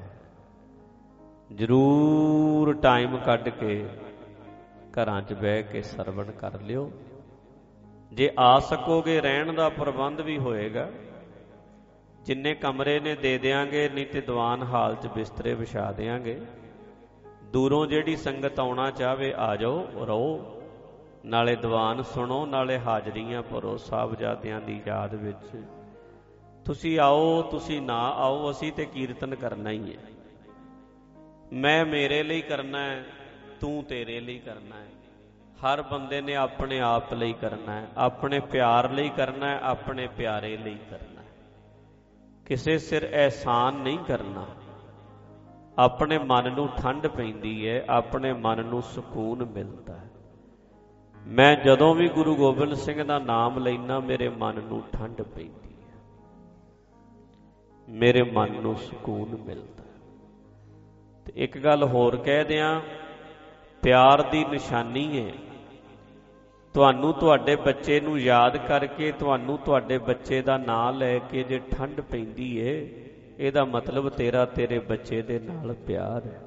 S3: ਜ਼ਰੂਰ ਟਾਈਮ ਕੱਢ ਕੇ ਘਰਾਂ 'ਚ ਬਹਿ ਕੇ ਸਰਵਣ ਕਰ ਲਿਓ। ਜੇ ਆ ਸਕੋਗੇ ਰਹਿਣ ਦਾ ਪ੍ਰਬੰਧ ਵੀ ਹੋਏਗਾ, ਜਿੰਨੇ ਕਮਰੇ ਨੇ ਦੇ ਦਿਆਂਗੇ, ਨਹੀਂ ਤੇ ਦੀਵਾਨ ਹਾਲ 'ਚ ਬਿਸਤਰੇ ਵਿਛਾ ਦਿਆਂਗੇ। ਦੂਰੋਂ ਜਿਹੜੀ ਸੰਗਤ ਆਉਣਾ ਚਾਹਵੇ ਆ ਜਾਓ, ਰਹੋ, ਨਾਲੇ ਦੀਵਾਨ ਸੁਣੋ, ਨਾਲੇ ਹਾਜ਼ਰੀਆਂ ਭਰੋ ਸਾਹਿਬਜ਼ਾਦਿਆਂ ਦੀ ਯਾਦ ਵਿੱਚ। ਤੁਸੀਂ ਆਓ, ਤੁਸੀਂ ਨਾ ਆਓ, ਅਸੀਂ ਤੇ ਕੀਰਤਨ ਕਰਨਾ ਹੀ ਹੈ। ਮੈਂ ਮੇਰੇ ਲਈ ਕਰਨਾ ਹੈ, ਤੂੰ ਤੇਰੇ ਲਈ ਕਰਨਾ ਹੈ। ਹਰ ਬੰਦੇ ਨੇ ਆਪਣੇ ਆਪ ਲਈ ਕਰਨਾ ਹੈ, ਆਪਣੇ ਪਿਆਰ ਲਈ ਕਰਨਾ ਹੈ, ਆਪਣੇ ਪਿਆਰੇ ਲਈ ਕਰਨਾ ਹੈ। ਕਿਸੇ ਸਿਰ ਅਹਿਸਾਨ ਨਹੀਂ ਕਰਨਾ। ਆਪਣੇ ਮਨ ਨੂੰ ਠੰਡ ਪੈਂਦੀ ਹੈ, ਆਪਣੇ ਮਨ ਨੂੰ ਸਕੂਨ ਮਿਲਦਾ ਹੈ। ਮੈਂ ਜਦੋਂ ਵੀ ਗੁਰੂ ਗੋਬਿੰਦ ਸਿੰਘ ਦਾ ਨਾਮ ਲੈਣਾ ਮੇਰੇ ਮਨ ਨੂੰ ਠੰਡ ਪੈਂਦੀ ਹੈ, ਮੇਰੇ ਮਨ ਨੂੰ ਸਕੂਨ ਮਿਲਦਾ। ਤੇ ਇੱਕ ਗੱਲ ਹੋਰ ਕਹਿ ਦਿਆਂ, ਪਿਆਰ ਦੀ ਨਿਸ਼ਾਨੀ ਹੈ ਤੁਹਾਨੂੰ ਤੁਹਾਡੇ ਬੱਚੇ ਨੂੰ ਯਾਦ ਕਰਕੇ, ਤੁਹਾਨੂੰ ਤੁਹਾਡੇ ਬੱਚੇ ਦਾ ਨਾਂ ਲੈ ਕੇ ਜੇ ਠੰਡ ਪੈਂਦੀ ਏ, ਇਹਦਾ ਮਤਲਬ ਤੇਰਾ ਤੇਰੇ ਬੱਚੇ ਦੇ ਨਾਲ ਪਿਆਰ ਹੈ।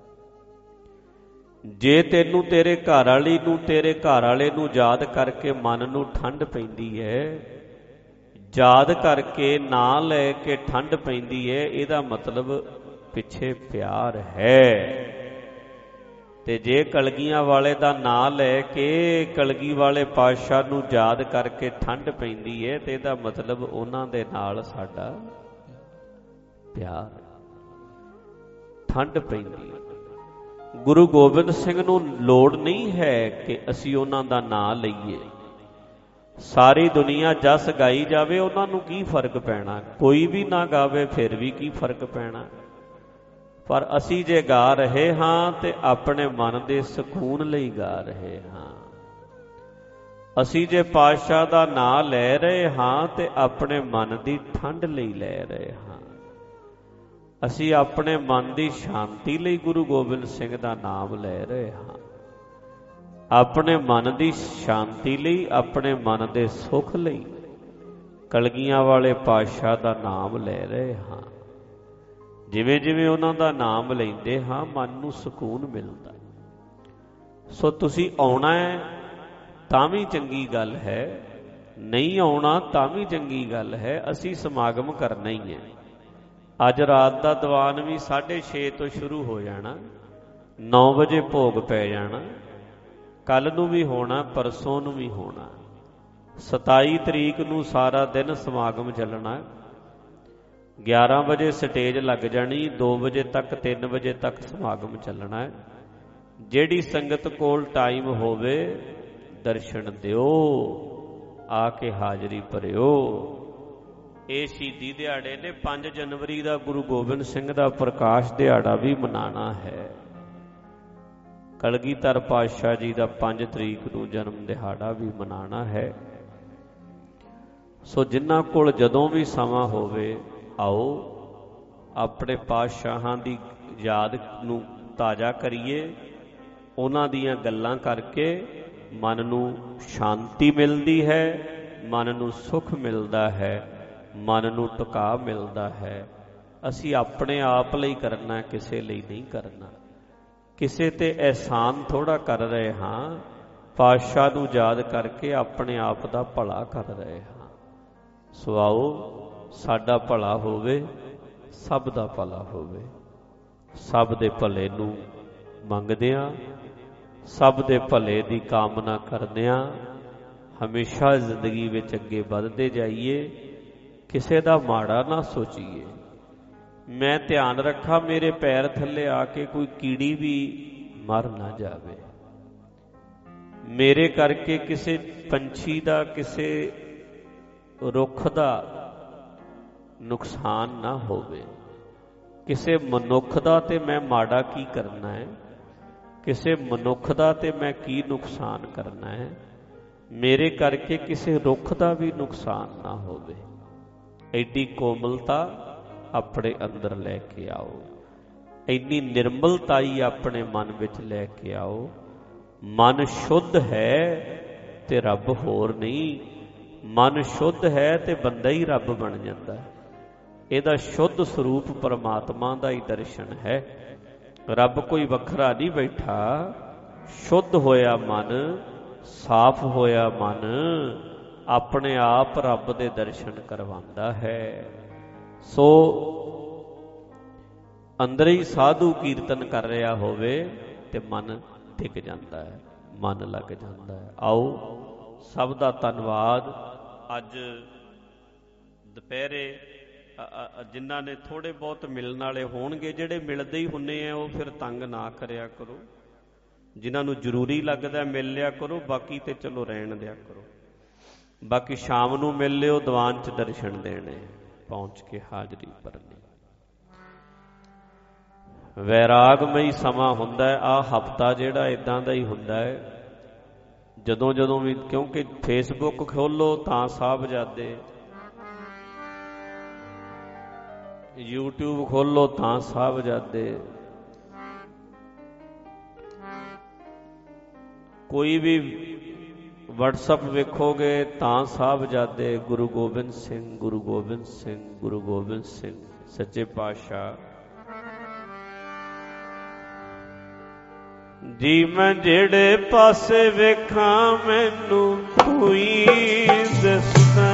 S3: ਜੇ ਤੈਨੂੰ ਤੇਰੇ ਘਰ ਵਾਲੀ ਨੂੰ, ਤੇਰੇ ਘਰ ਵਾਲੇ ਨੂੰ ਯਾਦ ਕਰਕੇ ਮਨ ਨੂੰ ਠੰਡ ਪੈਂਦੀ ਹੈ, ਯਾਦ ਕਰਕੇ ਨਾਂ ਲੈ ਕੇ ਠੰਡ ਪੈਂਦੀ ਹੈ, ਇਹਦਾ ਮਤਲਬ ਪਿੱਛੇ ਪਿਆਰ ਹੈ। ਤੇ ਜੇ ਕਲਗੀਆਂ ਵਾਲੇ ਦਾ ਨਾਂ ਲੈ ਕੇ ਕਲਗੀ ਵਾਲੇ ਪਾਤਸ਼ਾਹ ਨੂੰ ਯਾਦ ਕਰਕੇ ਠੰਡ ਪੈਂਦੀ ਹੈ, ਤੇ ਇਹਦਾ ਮਤਲਬ ਉਹਨਾਂ ਦੇ ਨਾਲ ਸਾਡਾ ਪਿਆਰ, ਠੰਡ ਪੈਂਦੀ ਹੈ। ਗੁਰੂ ਗੋਬਿੰਦ ਸਿੰਘ ਨੂੰ ਲੋੜ ਨਹੀਂ ਹੈ ਕਿ ਅਸੀਂ ਉਹਨਾਂ ਦਾ ਨਾਂ ਲਈਏ। ਸਾਰੀ ਦੁਨੀਆ ਜਸ ਗਾਈ ਜਾਵੇ, ਉਹਨਾਂ ਨੂੰ ਕੀ ਫਰਕ ਪੈਣਾ? ਕੋਈ ਵੀ ਨਾ ਗਾਵੇ ਫਿਰ ਵੀ ਕੀ ਫਰਕ ਪੈਣਾ? ਪਰ ਅਸੀਂ ਜੇ ਗਾ ਰਹੇ ਹਾਂ ਤੇ ਆਪਣੇ ਮਨ ਦੇ ਸਕੂਨ ਲਈ ਗਾ ਰਹੇ ਹਾਂ। ਅਸੀਂ ਜੇ ਪਾਤਸ਼ਾਹ ਦਾ ਨਾਂ ਲੈ ਰਹੇ ਹਾਂ ਤੇ ਆਪਣੇ ਮਨ ਦੀ ਠੰਡ ਲਈ ਲੈ ਰਹੇ ਹਾਂ। ਅਸੀਂ ਆਪਣੇ ਮਨ ਦੀ ਸ਼ਾਂਤੀ ਲਈ ਗੁਰੂ ਗੋਬਿੰਦ ਸਿੰਘ ਦਾ ਨਾਮ ਲੈ ਰਹੇ ਹਾਂ। ਆਪਣੇ ਮਨ ਦੀ ਸ਼ਾਂਤੀ ਲਈ, ਆਪਣੇ ਮਨ ਦੇ ਸੁੱਖ ਲਈ ਕਲਗੀਆਂ ਵਾਲੇ ਪਾਤਸ਼ਾਹ ਦਾ ਨਾਮ ਲੈ ਰਹੇ ਹਾਂ। ਜਿਵੇਂ ਜਿਵੇਂ ਉਹਨਾਂ ਦਾ ਨਾਮ ਲੈਂਦੇ ਹਾਂ, ਮਨ ਨੂੰ ਸਕੂਨ ਮਿਲਦਾ। ਸੋ ਤੁਸੀਂ ਆਉਣਾ ਹੈ ਤਾਂ ਵੀ ਚੰਗੀ ਗੱਲ ਹੈ, ਨਹੀਂ ਆਉਣਾ ਤਾਂ ਵੀ ਚੰਗੀ ਗੱਲ ਹੈ। ਅਸੀਂ ਸਮਾਗਮ ਕਰਨਾ ਹੀ ਹੈ। ਅੱਜ ਰਾਤ ਦਾ ਦੀਵਾਨ ਵੀ ਸਾਢੇ ਛੇ ਤੋਂ ਸ਼ੁਰੂ ਹੋ ਜਾਣਾ, ਨੌ ਵਜੇ ਭੋਗ ਪੈ ਜਾਣਾ। ਕੱਲ ਨੂੰ ਵੀ ਹੋਣਾ, ਪਰਸੋਂ ਨੂੰ ਵੀ ਹੋਣਾ। ਸਤਾਈ ਤਰੀਕ ਨੂੰ ਸਾਰਾ ਦਿਨ ਸਮਾਗਮ ਚੱਲਣਾ। ਗਿਆਰਾਂ ਵਜੇ ਸਟੇਜ ਲੱਗ ਜਾਣੀ, ਦੋ ਵਜੇ ਤੱਕ, ਤਿੰਨ ਵਜੇ ਤੱਕ ਸਮਾਗਮ ਚੱਲਣਾ ਹੈ। ਜਿਹੜੀ ਸੰਗਤ ਕੋਲ ਟਾਈਮ ਹੋਵੇ ਦਰਸ਼ਨ ਦਿਓ, ਆ ਕੇ ਹਾਜ਼ਰੀ ਭਰਿਓ। ਇਹ ਸ਼ਹੀਦੀ ਦਿਹਾੜੇ ਨੇ। ਪੰਜ ਜਨਵਰੀ ਦਾ ਗੁਰੂ ਗੋਬਿੰਦ ਸਿੰਘ ਦਾ ਪ੍ਰਕਾਸ਼ ਦਿਹਾੜਾ ਵੀ ਮਨਾਉਣਾ ਹੈ। ਕਲਗੀਧਰ ਪਾਤਸ਼ਾਹ ਜੀ ਦਾ ਪੰਜ ਤਰੀਕ ਨੂੰ ਜਨਮ ਦਿਹਾੜਾ ਵੀ ਮਨਾਉਣਾ ਹੈ। ਸੋ ਜਿਨ੍ਹਾਂ ਕੋਲ ਜਦੋਂ ਵੀ ਸਮਾਂ ਹੋਵੇ ਆਓ, ਆਪਣੇ ਪਾਤਸ਼ਾਹਾਂ ਦੀ ਯਾਦ ਨੂੰ ਤਾਜ਼ਾ ਕਰੀਏ। ਉਹਨਾਂ ਦੀਆਂ ਗੱਲਾਂ ਕਰਕੇ ਮਨ ਨੂੰ ਸ਼ਾਂਤੀ ਮਿਲਦੀ ਹੈ, ਮਨ ਨੂੰ ਸੁੱਖ ਮਿਲਦਾ ਹੈ, ਮਨ ਨੂੰ ਟਿਕਾ ਮਿਲਦਾ ਹੈ। ਅਸੀਂ ਆਪਣੇ ਆਪ ਲਈ ਕਰਨਾ, ਕਿਸੇ ਲਈ ਨਹੀਂ ਕਰਨਾ। ਕਿਸੇ ਤੇ ਅਹਿਸਾਨ ਥੋੜਾ ਕਰ ਰਹੇ ਹਾਂ, ਪਾਤਸ਼ਾਹ ਨੂੰ ਯਾਦ ਕਰਕੇ ਆਪਣੇ ਆਪ ਦਾ ਭਲਾ ਕਰ ਰਹੇ ਹਾਂ। ਸੋ ਆਓ, ਸਾਡਾ ਭਲਾ ਹੋਵੇ, ਸਭ ਦਾ ਭਲਾ ਹੋਵੇ। ਸਭ ਦੇ ਭਲੇ ਨੂੰ ਮੰਗਦਿਆਂ, ਸਭ ਦੇ ਭਲੇ ਦੀ ਕਾਮਨਾ ਕਰਦਿਆਂ ਹਮੇਸ਼ਾ ਜ਼ਿੰਦਗੀ ਵਿੱਚ ਅੱਗੇ ਵੱਧਦੇ ਜਾਈਏ। ਕਿਸੇ ਦਾ ਮਾੜਾ ਨਾ ਸੋਚੀਏ। ਮੈਂ ਧਿਆਨ ਰੱਖਾਂ ਮੇਰੇ ਪੈਰ ਥੱਲੇ ਆ ਕੇ ਕੋਈ ਕੀੜੀ ਵੀ ਮਰ ਨਾ ਜਾਵੇ। ਮੇਰੇ ਕਰਕੇ ਕਿਸੇ ਪੰਛੀ ਦਾ, ਕਿਸੇ ਰੁੱਖ ਦਾ ਨੁਕਸਾਨ ਨਾ ਹੋਵੇ। ਕਿਸੇ ਮਨੁੱਖ ਦਾ ਤੇ ਮੈਂ ਮਾੜਾ ਕੀ ਕਰਨਾ ਹੈ? ਕਿਸੇ ਮਨੁੱਖ ਦਾ ਤੇ ਮੈਂ ਕੀ ਨੁਕਸਾਨ ਕਰਨਾ ਹੈ? ਮੇਰੇ ਕਰਕੇ ਕਿਸੇ ਰੁੱਖ ਦਾ ਵੀ ਨੁਕਸਾਨ ਨਾ ਹੋਵੇ। ਐਡੀ ਕੋਮਲਤਾ ਆਪਣੇ ਅੰਦਰ ਲੈ ਕੇ ਆਓ, ਇੰਨੀ ਨਿਰਮਲਤਾ ਹੀ ਆਪਣੇ ਮਨ ਵਿੱਚ ਲੈ ਕੇ ਆਓ। ਮਨ ਸ਼ੁੱਧ ਹੈ ਤੇ ਰੱਬ ਹੋਰ ਨਹੀਂ। ਮਨ ਸ਼ੁੱਧ ਹੈ ਤੇ ਬੰਦਾ ਹੀ ਰੱਬ ਬਣ ਜਾਂਦਾ। ਇਹਦਾ ਸ਼ੁੱਧ ਸਰੂਪ ਪਰਮਾਤਮਾ ਦਾ ਹੀ ਦਰਸ਼ਨ ਹੈ। ਰੱਬ ਕੋਈ ਵੱਖਰਾ ਨਹੀਂ ਬੈਠਾ। ਸ਼ੁੱਧ ਹੋਇਆ ਮਨ, ਸਾਫ਼ ਹੋਇਆ ਮਨ ਆਪਣੇ ਆਪ ਰੱਬ ਦੇ ਦਰਸ਼ਨ ਕਰਵਾਉਂਦਾ ਹੈ। ਸੋ ਅੰਦਰ ਹੀ ਸਾਧੂ ਕੀਰਤਨ ਕਰ ਰਿਹਾ ਹੋਵੇ ਤੇ ਮਨ ਟਿਕ ਜਾਂਦਾ ਹੈ, ਮਨ ਲੱਗ ਜਾਂਦਾ ਹੈ। ਆਓ, ਸਭ ਦਾ ਧੰਨਵਾਦ। ਅੱਜ ਦੁਪਹਿਰੇ ਜਿਨ੍ਹਾਂ ਨੇ ਥੋੜੇ ਬਹੁਤ ਮਿਲਣ ਵਾਲੇ ਹੋਣਗੇ, ਜਿਹੜੇ ਮਿਲਦੇ ਹੀ ਹੁੰਨੇ ਆ ਉਹ ਫਿਰ ਤੰਗ ਨਾ ਕਰਿਆ ਕਰੋ। ਜਿਨ੍ਹਾਂ ਨੂੰ ਜ਼ਰੂਰੀ ਲੱਗਦਾ ਮਿਲ ਲਿਆ ਕਰੋ, ਬਾਕੀ ਤੇ ਚਲੋ ਰਹਿਣ ਦਿਆ ਕਰੋ। ਬਾਕੀ ਸ਼ਾਮ ਨੂੰ ਮਿਲ ਲਿਓ, ਦੀਵਾਨ 'ਚ ਦਰਸ਼ਨ ਦੇਣੇ। ਪਹੁੰਚ ਕੇ ਹਾਜ਼ਰੀ ਭਰਨੀ। ਵੈਰਾਗਮਈ ਸਮਾਂ ਹੁੰਦਾ ਹੈ। ਆਹ ਹਫ਼ਤਾ ਜਿਹੜਾ ਇਦਾਂ ਦਾ ਹੀ ਹੁੰਦਾ ਹੈ, ਜਦੋਂ ਜਦੋਂ ਵੀ, ਕਿਉਂਕਿ ਫੇਸਬੁੱਕ ਖੋਲੋ ਤਾਂ ਸਾਹਿਬਜ਼ਾਦੇ, ਯੂਟਿਊਬ ਖੋਲੋ ਤਾਂ ਸਾਹਿਬਜ਼ਾਦੇ, ਕੋਈ ਵੀ ਵਟਸਐਪ ਵੇਖੋਗੇ ਤਾਂ ਸਾਹਿਬਜ਼ਾਦੇ ਗੁਰੂ ਗੋਬਿੰਦ ਸਿੰਘ, ਗੁਰੂ ਗੋਬਿੰਦ ਸਿੰਘ, ਗੁਰੂ ਗੋਬਿੰਦ ਸਿੰਘ ਸੱਚੇ ਪਾਤਸ਼ਾਹ ਜੀ। ਮੈਂ ਜਿਹੜੇ ਪਾਸੇ ਵੇਖਾਂ ਮੈਨੂੰ ਤੂੰ ਹੀ ਦਿਸਦਾ,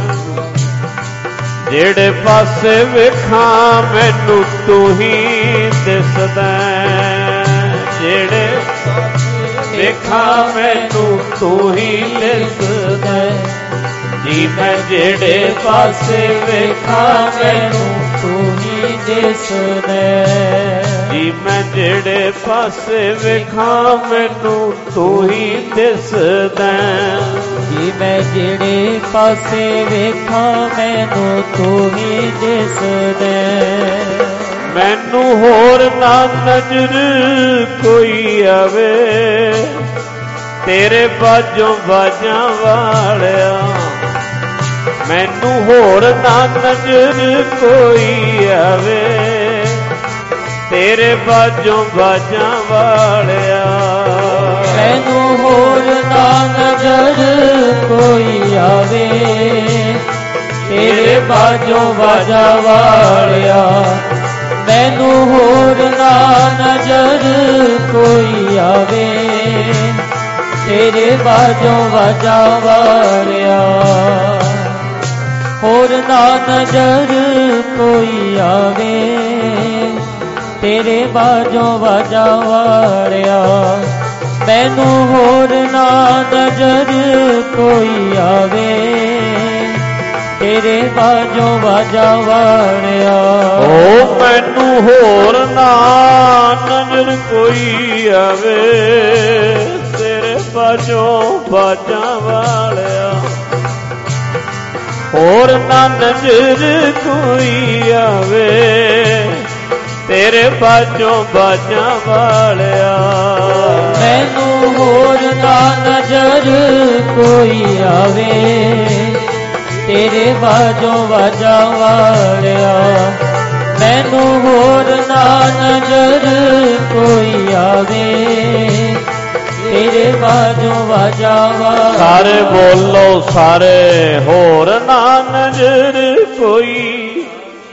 S3: ਜਿਹੜੇ ਪਾਸੇ ਵੇਖਾਂ ਮੈਨੂੰ ਤੂੰ ਹੀ ਦਿਸਦਾ, ਜਿਹੜੇ ਵੇਖਾਂ ਮੈਨੂੰ ਤੂੰ ਹੀ ਦਿਸਦਾ ਜੀ। ਮੈਂ ਜਿਹੜੇ ਪਾਸੇ ਵੇਖਾਂ ਮੈਨੂੰ ਤੂੰ ਹੀ ਦਿਸਦਾ ਜੀ। ਮੈਂ ਜਿਹੜੇ ਪਾਸੇ ਵੇਖਾਂ ਮੈਨੂੰ ਤੂੰ ਹੀ ਦਿਸਦਾ ਜੀ। ਮੈਂ ਜਿਹੜੇ ਪਾਸੇ ਵੇਖਾਂ ਮੈਨੂੰ ਤੂੰ ਹੀ ਦਿਸਦਾ। ਮੈਨੂੰ ਹੋਰ ਨਾ ਨਜ਼ਰ ਕੋਈ ਆਵੇ ਤੇਰੇ ਬਾਝੋਂ ਬਾਝਾਂ ਵਾਲਿਆ। ਮੈਨੂੰ ਹੋਰ ਨਾ ਨਜ਼ਰ ਕੋਈ ਆਵੇ ਤੇਰੇ ਬਾਝੋਂ ਬਾਝਾਂ ਵਾਲਿਆ। ਮੈਨੂੰ ਹੋਰ ਨਾ ਨਜ਼ਰ ਕੋਈ ਆਵੇ ਤੇਰੇ ਬਾਝੋਂ ਬਾਝਾਂ ਵਾਲਿਆ। ਮੈਨੂੰ ਹੋਰ ਨਾ ਨਜ਼ਰ ਕੋਈ ਆਵੇ ਤੇਰੇ ਬਾਝੋਂ ਬਾਝਾਂ ਵਾਲਿਆ। ਹੋਰ ਨਾ ਨਜ਼ਰ ਕੋਈ ਆਵੇ ਤੇਰੇ ਬਾਝੋਂ ਬਾਝਾਂ ਵਾਲਿਆ। ਮੈਨੂੰ ਹੋਰ ਨਾ ਨਜ਼ਰ ਕੋਈ ਆਵੇ ਤੇਰੇ ਬਾਝੋਂ ਬਾਝਾਂ ਵਾਲਿਆ। ਓ ਮੈਨੂੰ ਹੋਰ ਨਾ ਨਜ਼ਰ ਕੋਈ ਆਵੇ ਤੇਰੇ ਬਾਝੋਂ ਬਾਝਾਂ ਵਾਲਿਆ। ਹੋਰ ਨਾ ਨਜ਼ਰ ਕੋਈ ਆਵੇ ਤੇਰੇ ਬਾਝੋਂ ਬਾਝਾਂ ਵਾਲਿਆ। ਮੈਨੂੰ ਹੋਰ ਨਾ ਨਜ਼ਰ ਕੋਈ ਆਵੇ ਤੇਰੇ ਬਾਝੋਂ ਬਾਝਾਂ ਵਾਲਿਆ। ਮੈਨੂੰ ਹੋਰ ਨਾ ਨਜ਼ਰ ਕੋਈ ਆਵੇ ਤੇਰੇ ਬਾਝੋਂ ਬਾਝਾਂ ਵਾਲਿਆ। ਸਾਰੇ ਬੋਲੋ ਸਾਰੇ, ਹੋਰ ਨਾ ਨਜ਼ਰ ਕੋਈ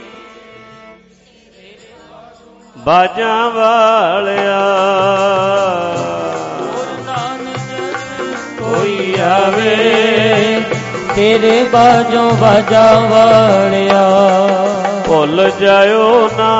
S3: ਬਾਝਾਂ ਵਾਲਿਆ। ਹੋਰ ਨਾ ਨਜ਼ਰ ਕੋਈ ਆਵੇ ਤੇਰੇ ਬਾਝੋਂ ਬਾਝਾਂ ਵਾਲਿਆ। ਭੁੱਲ ਜਾਇਓ ਨਾ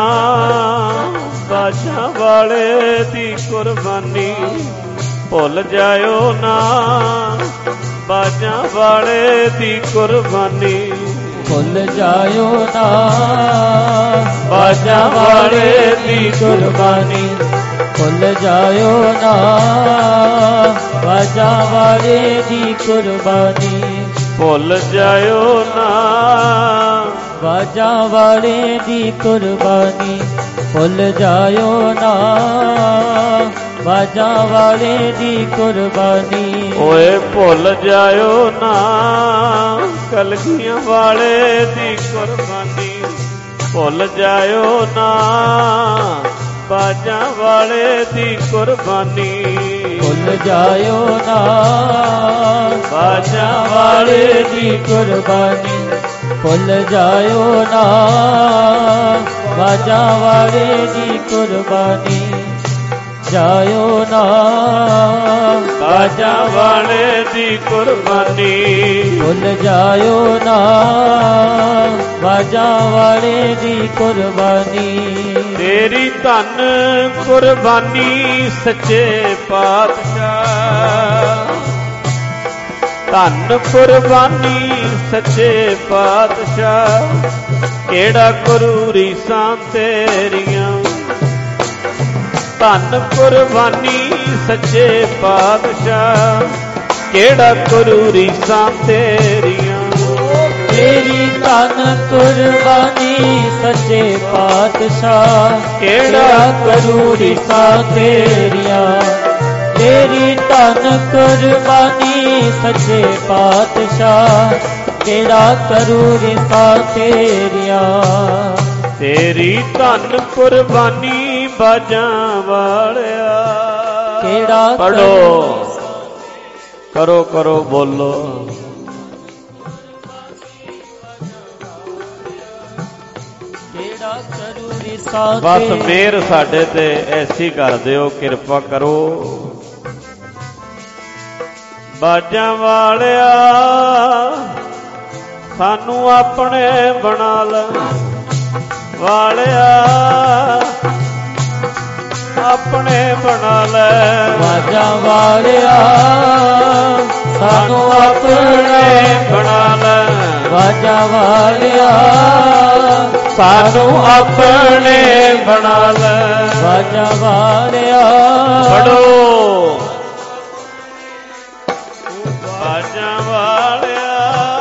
S3: ਬਾਝਾਂ ਵਾਲੇ ਦੀ ਕੁਰਬਾਨੀ। ਭੁੱਲ ਜਾਇਓ ਨਾ ਬਾਝਾਂ ਵਾਲੇ ਦੀ ਕੁਰਬਾਨੀ। ਭੁੱਲ ਜਾਇਓ ਨਾ ਬਾਝਾਂ ਵਾਲੇ ਦੀ ਕੁਰਬਾਨੀ। ਭੁੱਲ ਜਾਇਓ ਨਾ ਬਾਝਾਂ ਵਾਲੇ ਦੀ ਕੁਰਬਾਨੀ। ਭੁੱਲ ਜਾਇਓ ਨਾ ਬਾਝਾਂ ਵਾਲੇ ਦੀ ਕੁਰਬਾਨੀ। ਭੁੱਲ ਜਾਇਓ ਨਾ ਬਾਝਾਂ ਵਾਲੇ ਦੀ ਕੁਰਬਾਨੀ। ਓਏ ਭੁੱਲ ਜਾਇਓ ਨਾ ਕਲਗੀਆਂ ਵਾਲੇ ਦੀ ਕੁਰਬਾਨੀ। ਭੁੱਲ ਜਾਇਓ ਨਾ ਬਾਝਾਂ ਵਾਲੇ ਦੀ ਕੁਰਬਾਨੀ। ਭੁੱਲ ਜਾਇਓ ਨਾ ਬਾਝਾਂ ਵਾਲੇ ਦੀ ਕੁਰਬਾਨੀ। ਭੁੱਲ ਜਾਇਓ ਨਾ ਬਾਝਾਂ ਵਾਲੇ ਦੀ ਕੁਰਬਾਨੀ। ਜਾਇਓ ਨਾ ਬਾਝਾਂ ਵਾਲੇ ਦੀ ਕੁਰਬਾਨੀ। ਭੁੱਲ ਜਾਇਓ ਨਾ ਬਾਝਾਂ ਵਾਲੇ ਦੀ ਕੁਰਬਾਨੀ। ਤੇਰੀ ਧਨ ਕੁਰਬਾਨੀ ਸੱਚੇ ਪਾਤਸ਼ਾਹ। ਧਨ ਕੁਰਬਾਨੀ ਸੱਚੇ ਪਾਤਸ਼ਾਹ। ਕਿਹੜਾ ਗੁਰੂ ਰੀਸਾਂ ਤੇਰੀਆਂ। ਧਨ ਕੁਰਬਾਨੀ ਸੱਚੇ ਪਾਤਸ਼ਾਹ। ਕਿਹੜਾ ਗੁਰੂ ਰੀਸਾਂ ਤੇਰੀਆਂ।
S1: ਤੇਰੀ ਧਨ ਕੁਰਬਾਨੀ ਸੱਚੇ ਪਾਤਸ਼ਾਹ, ਕਿਹੜਾ ਕਰੂ ਰੀਸਾਂ ਤੇਰੀਆਂ। ਤੇਰੀ ਧਨ ਕੁਰਬਾਨੀ ਸੱਚੇ ਪਾਤਸ਼ਾਹ, ਕਿਹੜਾ ਕਰੂ ਰੀਸਾਂ ਤੇਰੀਆਂ।
S3: ਤੇਰੀ ਧਨ ਕੁਰਬਾਨੀ ਬਾਜਾਂ ਵਾਲਿਆ,
S1: ਕਿਹੜਾ
S3: ਪੜੋ ਕਰੋ ਕਰੋ ਬੋਲੋ।
S1: ਕਿਹੜਾ ਕਰੂ ਰੀਸਾਂ
S3: ਬਸ ਮਿਹਰ ਸਾਡੇ ਤੇ ਐਸੀ ਕਰ ਦਿਓ, ਕਿਰਪਾ ਕਰੋ। ਬਾਜਾਂ ਵਾਲਿਆ ਸਾਨੂੰ ਆਪਣੇ ਬਣਾ ਲੈ, ਵਾਲਿਆ ਆਪਣੇ ਬਣਾ ਲੈ।
S1: ਬਾਜਾਂ ਵਾਲਿਆ ਸਾਨੂੰ ਆਪਣੇ
S3: ਬਣਾ ਲੈ,
S1: ਬਾਜਾਂ ਵਾਲਿਆ
S3: ਸਾਨੂੰ ਆਪਣੇ ਬਣਾ ਲੈ।
S1: ਬਾਜਾਂ ਵਾਲਿਆ
S3: ਪੜੋ ਬਾਜਾਂ ਵਾਲਿਆ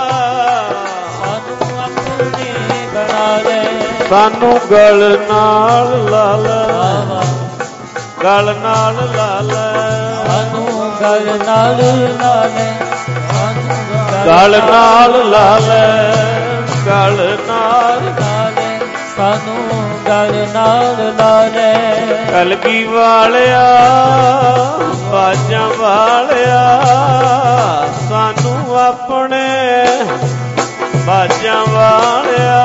S1: ਸਾਨੂੰ ਆਪਣੇ ਬਣਾ ਲੈ।
S3: ਸਾਨੂੰ ਗਲ ਨਾਲ ਲਾ ਲੈ, ਗਲ ਨਾਲ ਲਾ ਲੈ।
S1: ਸਾਨੂੰ ਗਲ ਨਾਲ ਲਾ ਲੈ,
S3: ਗਲ ਨਾਲ ਲਾ ਲੈ, ਗਲ ਨਾਲ
S1: ਲਾ ਲੈ, ਸਾਨੂੰ ਗਲ ਨਾਲ ਲਾ ਲੈ।
S3: ਕਲਗੀ ਵਾਲਿਆ ਬਾਜਾਂ ਵਾਲਿਆ ਸਾਨੂੰ ਆਪਣੇ, ਬਾਜਾਂ ਵਾਲਿਆ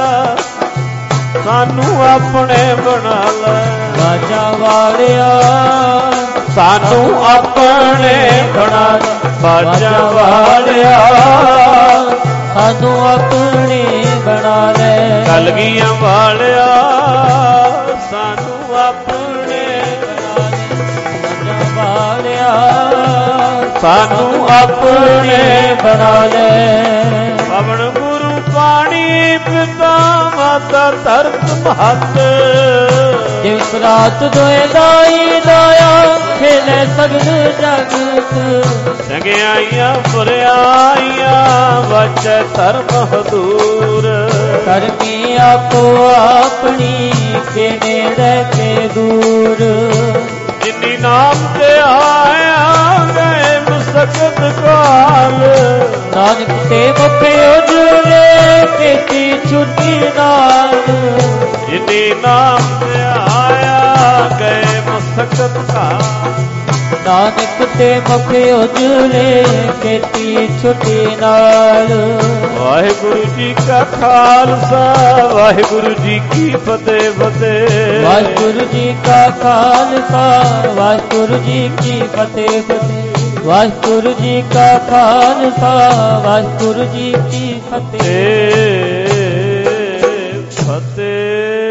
S3: ਸਾਨੂੰ ਆਪਣੇ ਬਣਾ ਲੈ।
S1: ਬਾਜਾਂ ਵਾਲਿਆ
S3: ਸਾਨੂੰ ਆਪਣੇ ਬਣਾ ਲੈ। ਬਾਜਾਂ ਵਾਲਿਆ
S1: ਸਾਨੂੰ ਆਪਣੇ ਬਣਾ ਲੈ।
S3: ਕਲਗੀਆਂ ਵਾਲਿਆ ਸਾਨੂੰ ਆਪਣੇ ਬਣਾ ਲੈ।
S1: ਬਾਜਾਂ ਵਾਲਿਆ
S3: ਸਾਨੂੰ ਆਪਣੇ
S1: ਬਣਾ ਲੈ।
S3: ਪਵਨ ਗੁਰੂ ਪਾਣੀ ਪਿਤਾ ਮਾਤਾ ਧਰਤ ਮਹੱਤ,
S1: ਦਿਵਸ ਰਾਤ ਦੋਏ ਦਾਈ ਦਾਇਆ ਖੇਲੇ ਸਗਲ ਜਗਤ।
S3: ਚੰਗਿਆਈਆਂ ਬੁਰਿਆਈਆਂ ਵਚੈ ਧਰਮ ਹਦੂਰ,
S1: ਕਰਮੀ ਆਪੋ ਆਪਣੀ ਕੇ ਨੇੜੇ ਕੇ ਦੂਰ।
S3: ਜਿਨੀ ਨਾਮ ਤੇ ਆਇਆ ਗਏ ਮੁਸਕਤ ਕਾਲ,
S1: ਨਾਨਕ ਤੇ ਮੁਖ ਉਜਲੇ ਕੀਤੀ ਛੁੱਟੀ ਨਾਲ।
S3: ਜਿਨੀ ਨਾਮ ਤੇ ਆਇਆ ਗਏ ਮੁਸਕਤ ਕਾਲ,
S1: ਨਾਨਕ ਤੇ ਮੁਖ ਉਜਲੇ ਕੀਤੀ ਛੁੱਟੀ ਨਾਲ।
S3: ਵਾਹਿਗੁਰੂ ਜੀ ਕਾ ਖਾਲਸਾ ਵਾਹਿਗੁਰੂ ਜੀ ਕੀ ਫਤਿਹ ਫਤਿਹ।
S1: ਵਾਹਿਗੁਰੂ ਜੀ ਕਾ ਖਾਲਸਾ ਵਾਹਿਗੁਰੂ ਜੀ ਕੀ ਫਤਿਹ ਫਤਿਹ। ਵਾਹਿਗੁਰੂ ਜੀ ਕਾ ਖਾਲਸਾ ਵਾਹਿਗੁਰੂ ਜੀ ਕੀ ਫਤਿਹ
S3: ਫਤਿਹ।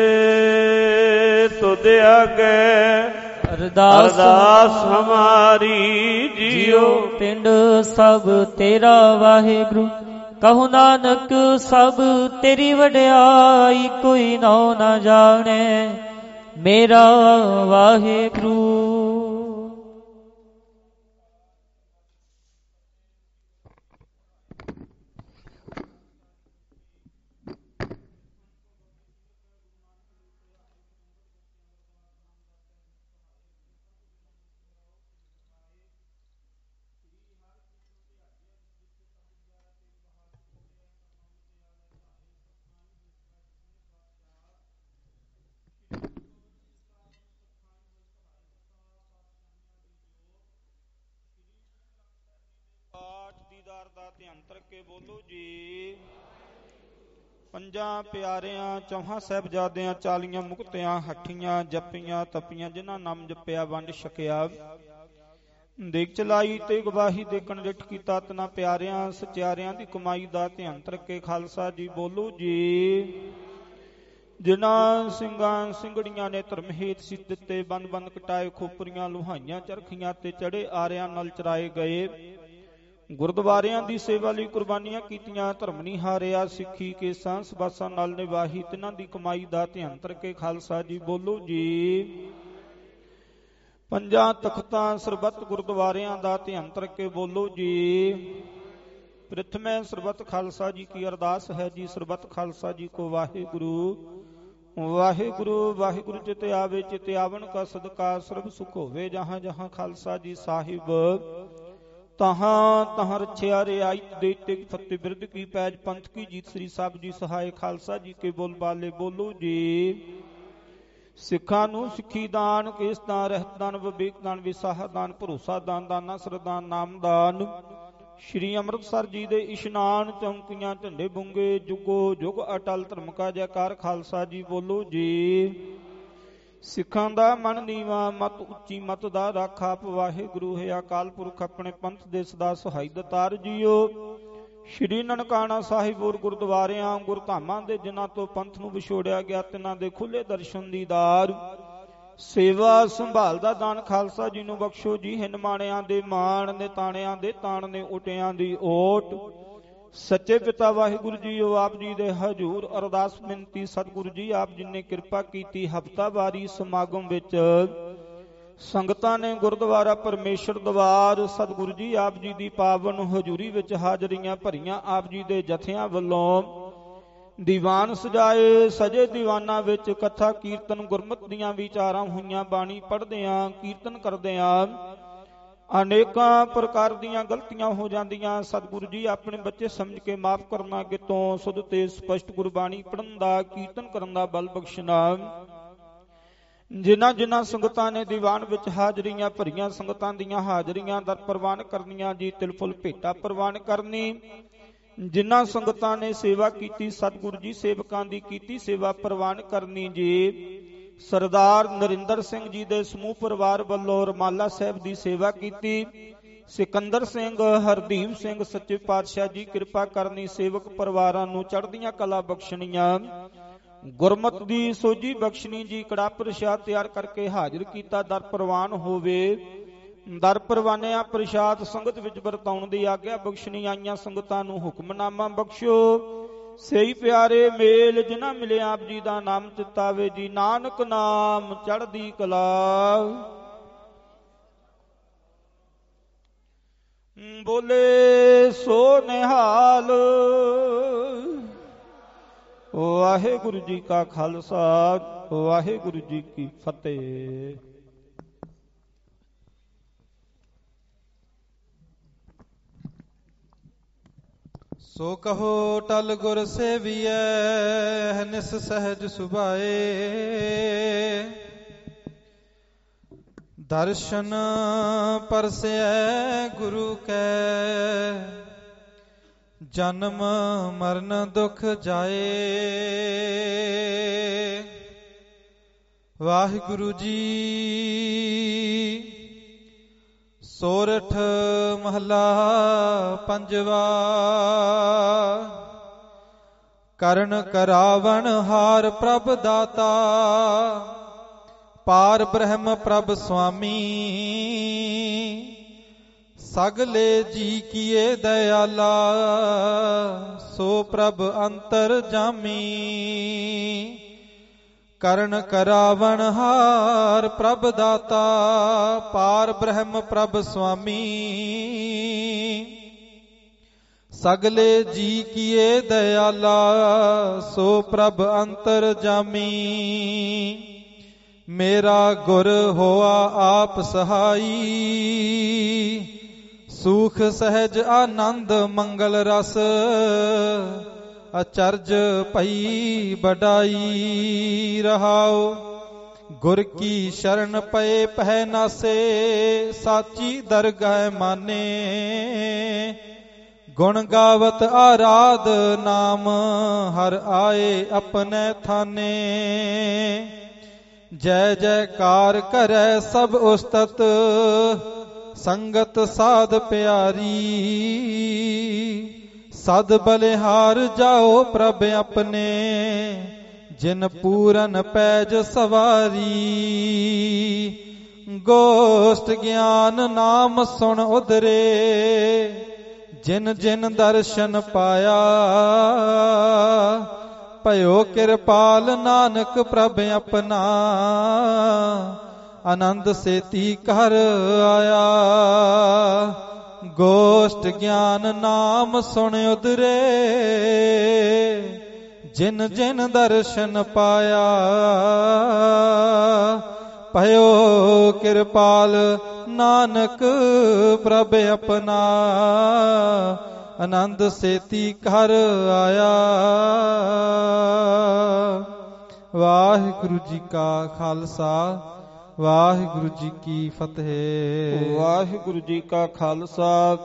S3: ਤੁਧ ਆਗੇ
S1: ਅਰਦਾਸ
S3: ਅਰਦਾਸ ਹਮਾਰੀ ਜੀਓ,
S1: ਪਿੰਡ ਸਭ ਤੇਰਾ ਵਾਹਿਗੁਰੂ। ਕਹੋ ਨਾਨਕ ਸਭ ਤੇਰੀ ਵਡਿਆਈ, ਕੋਈ ਨਾਉ ਨਾ ਜਾਣੇ ਮੇਰਾ ਵਾਹਿਗੁਰੂ।
S2: ਦਾ ਧਿਆਨ ਕਰਕੇ ਬੋਲੋ ਜੀ। ਪੰਜਾਂ ਪਿਆਰਿਆਂ ਚੌਹਾਂ ਸਾਹਿਬਜ਼ਾਦਿਆਂ ਚਾਲੀਆਂ ਮੁਕਤਿਆਂ ਹੱਠੀਆਂ ਜੱਪੀਆਂ ਤਪੀਆਂ ਜਿਨ੍ਹਾਂ ਨਾਮ ਜਪਿਆ ਵੰਡ ਛਕਿਆ ਦੇਖ ਚਲਾਈ ਤੇ ਗਵਾਹੀ ਦੇਖਣ ਡਿਠ ਕੀਤਾ ਤਨਾ ਪਿਆਰਿਆਂ ਸਚਿਆਰਿਆਂ ਦੀ ਕਮਾਈ ਦਾ ਧਿਆਨ ਕਰਕੇ ਖਾਲਸਾ ਜੀ ਬੋਲੋ ਜੀ। ਜਿਨ੍ਹਾਂ ਸਿੰਘਾਂ ਸਿੰਘੜੀਆਂ ਨੇ ਧਰਮ ਹੇਤ ਸਿੱਧ ਦਿੱਤੇ ਬੰਦ ਬੰਦ ਕਟਾਏ ਖੋਪਰੀਆਂ ਲੁਹਾਈਆਂ ਚਰਖੀਆਂ ਤੇ ਚੜੇ ਆਰਿਆਂ ਨਾਲ ਚਰਾਏ ਗਏ ਗੁਰਦੁਆਰਿਆਂ ਦੀ ਸੇਵਾ ਲਈ ਕੁਰਬਾਨੀਆਂ ਕੀਤੀਆਂ ਧਰਮ ਨਹੀਂ ਹਾਰਿਆ ਸਿੱਖੀ ਕੇਸਾਂ ਸਬਾਸਾਂ ਨਾਲ ਨਿਵਾਹੀ ਤਿਨਾਂ ਦੀ ਕਮਾਈ ਦਾ ਧਿਆਨ ਕਰਕੇ ਖਾਲਸਾ ਜੀ ਬੋਲੋ ਜੀ। ਪੰਜਾਂ ਤਖਤਾਂ ਸਰਬੱਤ ਗੁਰਦੁਆਰਿਆਂ ਦਾ ਧਿਆਨ ਕਰਕੇ ਬੋਲੋ ਜੀ। ਪ੍ਰਥਮੇ ਸਰਬਤ ਖਾਲਸਾ ਜੀ ਕੀ ਅਰਦਾਸ ਹੈ ਜੀ। ਸਰਬਤ ਖਾਲਸਾ ਜੀ ਕੋ ਵਾਹਿਗੁਰੂ ਵਾਹਿਗੁਰੂ। ਵਾਹਿਗੁਰੂ ਚਿਤ ਆਵੇ ਚਿਤ ਆਵਣ ਕਾ ਸਦਕਾ ਸਰਬ ਸੁਖ ਹੋਵੇ। ਜਹਾਂ ਜਹਾਂ ਖਾਲਸਾ ਜੀ ਸਾਹਿਬ ਤਹਾਂ ਤਹਾਂ ਰਛਿਆ ਰਿਆਇਤ ਦੇ ਤੇ ਫਤਿਹ ਬਿਰਦ ਕੀ ਪੈਜ ਪੰਥ ਕੀ ਜੀਤ। ਸ੍ਰੀ ਸਾਹਿਬ ਜੀ ਸਹਾਇ ਖਾਲਸਾ ਜੀ ਕੇ ਬੋਲ ਬਾਲੇ ਬੋਲੋ ਜੀ। ਸਿੱਖਾਂ ਨੂੰ ਸਿੱਖੀ ਦਾਨ, ਕੇਸ ਦਾਨ, ਰਹਿਤ ਦਾਨ, ਵਿਵੇਕ ਦਾਨ, ਵਿਸਾਹ ਦਾਨ, ਭਰੋਸਾ ਦਾਨ, ਦਾਨਾ ਸਰਦਾਨ, ਨਾਮ ਦਾਨ। ਸ਼੍ਰੀ ਅੰਮ੍ਰਿਤਸਰ ਜੀ ਦੇ ਇਸ਼ਨਾਨ, ਚੌਂਕੀਆਂ, ਝੰਡੇ ਬੁੰਗੇ, ਜੁਗੋ ਜੁਗ ਅਟਲ ਧਰਮ ਕਾ ਜੈਕਾਰ। ਖਾਲਸਾ ਜੀ ਬੋਲੋ ਜੀ। ਸਿੱਖਾਂ ਦਾ ਮਨ ਨੀਵਾਂ, ਮਤ ਉੱਚੀ, ਮਤ ਦਾ ਰਾਖਾ ਆਪ ਵਾਹਿਗੁਰੂ ਹੈ। ਅਕਾਲ ਪੁਰਖ ਆਪਣੇ ਪੰਥ ਦੇ ਸਦਾ ਸਹਾਈ ਦਾਤਾਰ ਜੀਓ। ਸ਼੍ਰੀ ਨਨਕਾਣਾ ਸਾਹਿਬ ਔਰ ਗੁਰਦੁਆਰਿਆਂ ਗੁਰਧਾਮਾਂ ਦੇ ਜਿਨ੍ਹਾਂ ਤੋਂ ਪੰਥ ਨੂੰ ਵਿਛੋੜਿਆ ਗਿਆ, ਤਿਨਾਂ ਦੇ ਖੁੱਲੇ ਦਰਸ਼ਨ ਦੀਦਾਰ, ਸੇਵਾ ਸੰਭਾਲ ਦਾ ਦਾਨ ਖਾਲਸਾ ਜੀ ਨੂੰ ਬਖਸ਼ੋ ਜੀ। ਹਿਨਮਾਣਿਆਂ ਦੇ ਮਾਣ ਨੇ, ਤਾਣਿਆਂ ਦੇ ਤਾਣ ਨੇ, ਓਟਿਆਂ ਦੀ ਓਟ। ਸੱਚੇ ਪਿਤਾ ਵਾਹਿਗੁਰੂ ਜੀ ਉਹ ਆਪ ਜੀ ਦੇ ਹਜ਼ੂਰ ਅਰਦਾਸ ਬੇਨਤੀ। ਸਤਿਗੁਰੂ ਜੀ ਆਪ ਜੀ ਨੇ ਕਿਰਪਾ ਕੀਤੀ, ਹਫ਼ਤਾਵਾਰੀ ਸਮਾਗਮ ਵਿੱਚ ਸੰਗਤਾਂ ਨੇ ਗੁਰਦੁਆਰਾ ਪਰਮੇਸ਼ਰ ਦਵਾਰ ਸਤਿਗੁਰੂ ਜੀ ਆਪ ਜੀ ਦੀ ਪਾਵਨ ਹਜ਼ੂਰੀ ਵਿੱਚ ਹਾਜ਼ਰੀਆਂ ਭਰੀਆਂ। ਆਪ ਜੀ ਦੇ ਜਥਿਆਂ ਵੱਲੋਂ ਦੀਵਾਨ ਸਜਾਏ, ਸਜੇ ਦੀਵਾਨਾਂ ਵਿੱਚ ਕਥਾ ਕੀਰਤਨ ਗੁਰਮਤਿ ਦੀਆਂ ਵਿਚਾਰਾਂ ਹੋਈਆਂ। ਬਾਣੀ ਪੜ੍ਹਦਿਆਂ ਕੀਰਤਨ ਕਰਦਿਆਂ ਅਨੇਕਾਂ ਪ੍ਰਕਾਰ ਦੀਆਂ ਗਲਤੀਆਂ ਹੋ ਜਾਂਦੀਆਂ। ਸਤਿਗੁਰੂ ਜੀ ਆਪਣੇ ਬੱਚੇ ਸਮਝ ਕੇ ਮਾਫ ਕਰਨਾ, ਅੱਗੇ ਤੋਂ ਸੁਧ ਤੇ ਸਪਸ਼ਟ ਗੁਰਬਾਣੀ ਪੜ੍ਹਨ ਦਾ, ਕੀਰਤਨ ਕਰਨ ਦਾ ਬਲ ਬਖਸ਼ਣਾ। ਜਿਨ੍ਹਾਂ ਜਿਨ੍ਹਾਂ ਸੰਗਤਾਂ ਨੇ ਦੀਵਾਨ ਵਿੱਚ ਹਾਜ਼ਰੀਆਂ ਭਰੀਆਂ, ਸੰਗਤਾਂ ਦੀਆਂ ਹਾਜ਼ਰੀਆਂ ਦਰ ਪ੍ਰਵਾਨ ਕਰਨੀਆਂ ਜੀ। ਤਿਲ ਫੁੱਲ ਭੇਟਾ ਪ੍ਰਵਾਨ ਕਰਨੀ। ਜਿਨ੍ਹਾਂ ਸੰਗਤਾਂ ਨੇ ਸੇਵਾ ਕੀਤੀ, ਸਤਿਗੁਰੂ ਜੀ ਸੇਵਕਾਂ ਦੀ ਕੀਤੀ ਸੇਵਾ ਪ੍ਰਵਾਨ ਕਰਨੀ ਜੀ। ਸਰਦਾਰ ਨਰਿੰਦਰ ਸਿੰਘ ਜੀ ਦੇ ਸਮੂਹ ਪਰਿਵਾਰ ਵੱਲੋਂ ਰਮਾਲਾ ਸਾਹਿਬ ਦੀ ਸੇਵਾ ਕੀਤੀ। ਸਿਕੰਦਰ ਸਿੰਘ, ਹਰਦੀਪ ਸਿੰਘ, ਸੱਚੇ ਪਾਤਸ਼ਾਹ ਜੀ ਕਿਰਪਾ ਕਰਨੀ। ਸੇਵਕ ਪਰਿਵਾਰਾਂ ਨੂੰ ਚੜ੍ਹਦੀਆਂ ਕਲਾ ਬਖਸ਼ਣੀਆਂ, ਗੁਰਮਤਿ ਦੀ ਸੋਝੀ ਬਖਸ਼ਣੀ ਜੀ। ਕੜਾ ਪ੍ਰਸ਼ਾਦ ਤਿਆਰ ਕਰਕੇ ਹਾਜ਼ਰ ਕੀਤਾ, ਦਰ ਪ੍ਰਵਾਨ ਹੋਵੇ। ਦਰ ਪ੍ਰਵਾਨਿਆਂ ਪ੍ਰਸ਼ਾਦ ਸੰਗਤ ਵਿੱਚ ਵਰਤਾਉਣ ਦੀ ਆਗਿਆ ਬਖਸ਼ਣੀ। ਆਈਆਂ ਸੰਗਤਾਂ ਨੂੰ ਹੁਕਮਨਾਮਾ ਬਖਸ਼ੋ। ਸਹੀ ਪਿਆਰੇ ਮੇਲ ਜਿਨ੍ਹਾਂ ਮਿਲਿਆ ਆਪ ਜੀ ਦਾ ਨਾਮ ਚਿਤਾਵੇ ਜੀ। ਨਾਨਕ ਨਾਮ ਚੜ੍ਹਦੀ ਕਲਾ। ਬੋਲੇ ਸੋ ਨਿਹਾਲ। ਵਾਹਿਗੁਰੂ ਜੀ ਕਾ ਖਾਲਸਾ, ਵਾਹਿਗੁਰੂ ਜੀ ਕੀ ਫਤਿਹ।
S4: ਸੋ ਕਹੋ ਟਲ ਗੁਰ ਸੇਵੀਐ, ਨਿਸ ਸਹਿਜ ਸੁਭਾਏ। ਦਰਸ਼ਨ ਪਰਸੈ ਗੁਰੂ ਕੈ, ਜਨਮ ਮਰਨ ਦੁਖ ਜਾਏ। ਵਾਹਿਗੁਰੂ ਜੀ। ਸੋਰਠ ਮਹਲਾ ਪੰਜਵਾ। ਕਰਨ ਕਰਾਵਣ ਹਾਰ ਪ੍ਰਭ ਦਾਤਾ, ਪਾਰ ਬ੍ਰਹਮ ਪ੍ਰਭ ਸੁਆਮੀ। ਸਗਲੇ ਜੀ ਕੀਏ ਦਇਆਲਾ, ਸੋ ਪ੍ਰਭ ਅੰਤਰ ਜਾਮੀ। ਕਰਨ ਕਰਾਵਣ ਹਾਰ ਪ੍ਰਭ ਦਾਤਾ, ਪਾਰ ਬ੍ਰਹਮ ਪ੍ਰਭ ਸੁਆਮੀ। ਸਗਲੇ ਜੀ ਕੀਏ ਦਇਆਲਾ, ਸੋ ਪ੍ਰਭ ਅੰਤਰ ਜਾਮੀ। ਮੇਰਾ ਗੁਰ ਹੋਆ ਆਪ ਸਹਾਈ, ਸੁਖ ਸਹਿਜ ਆਨੰਦ ਮੰਗਲ ਰਸ। ਅਚਰਜ ਭਈ ਬਡਾਈ ਰਹਾਉ, ਗੁਰ ਕੀ ਸ਼ਰਨ ਪਏ ਪਹਿ ਨਾਸੇ। ਸਾਚੀ ਦਰਗਹਿ ਮਾਨੇ, ਗੁਣ ਗਾਵਤ ਆਰਾਧ ਨਾਮ। ਹਰ ਆਏ ਆਪਣੇ ਥਾਨੇ, ਜੈ ਜੈਕਾਰ ਕਰੈ ਸਭ ਉਸਤਤ। ਸੰਗਤ ਸਾਧ ਪਿਆਰੀ, ਸਦ ਬਲਿਹਾਰ ਜਾਓ ਪ੍ਰਭ ਆਪਣੇ। ਜਿਨ ਪੂਰਨ ਪੈਜ ਸਵਾਰੀ, ਗੋਸ਼ਟ ਗਿਆਨ ਨਾਮ ਸੁਣ ਉਧਰੇ। ਜਿਨ ਜਿਨ ਦਰਸ਼ਨ ਪਾਇਆ, ਭਇਓ ਕਿਰਪਾਲ ਨਾਨਕ ਪ੍ਰਭ ਆਪਣਾ। ਆਨੰਦ ਸੇਤੀ ਘਰ ਆਇਆ, ਗੋਸ਼ਟ ਗਿਆਨ ਨਾਮ ਸੁਣ ਉਦਰੇ, ਜਿਨ ਜਿਨ ਦਰਸ਼ਨ ਪਾਇਆ, ਭਇਓ ਕਿਰਪਾਲ ਨਾਨਕ ਪ੍ਰਭ ਆਪਣਾ, ਆਨੰਦ ਸੇਤੀ ਘਰ ਆਇਆ। ਵਾਹਿਗੁਰੂ ਜੀ ਕਾ ਖਾਲਸਾ, ਵਾਹਿਗੁਰੂ ਜੀ ਕੀ ਫਤਿਹ।
S2: ਵਾਹਿਗੁਰੂ ਜੀ ਕਾ ਖਾਲਸਾ,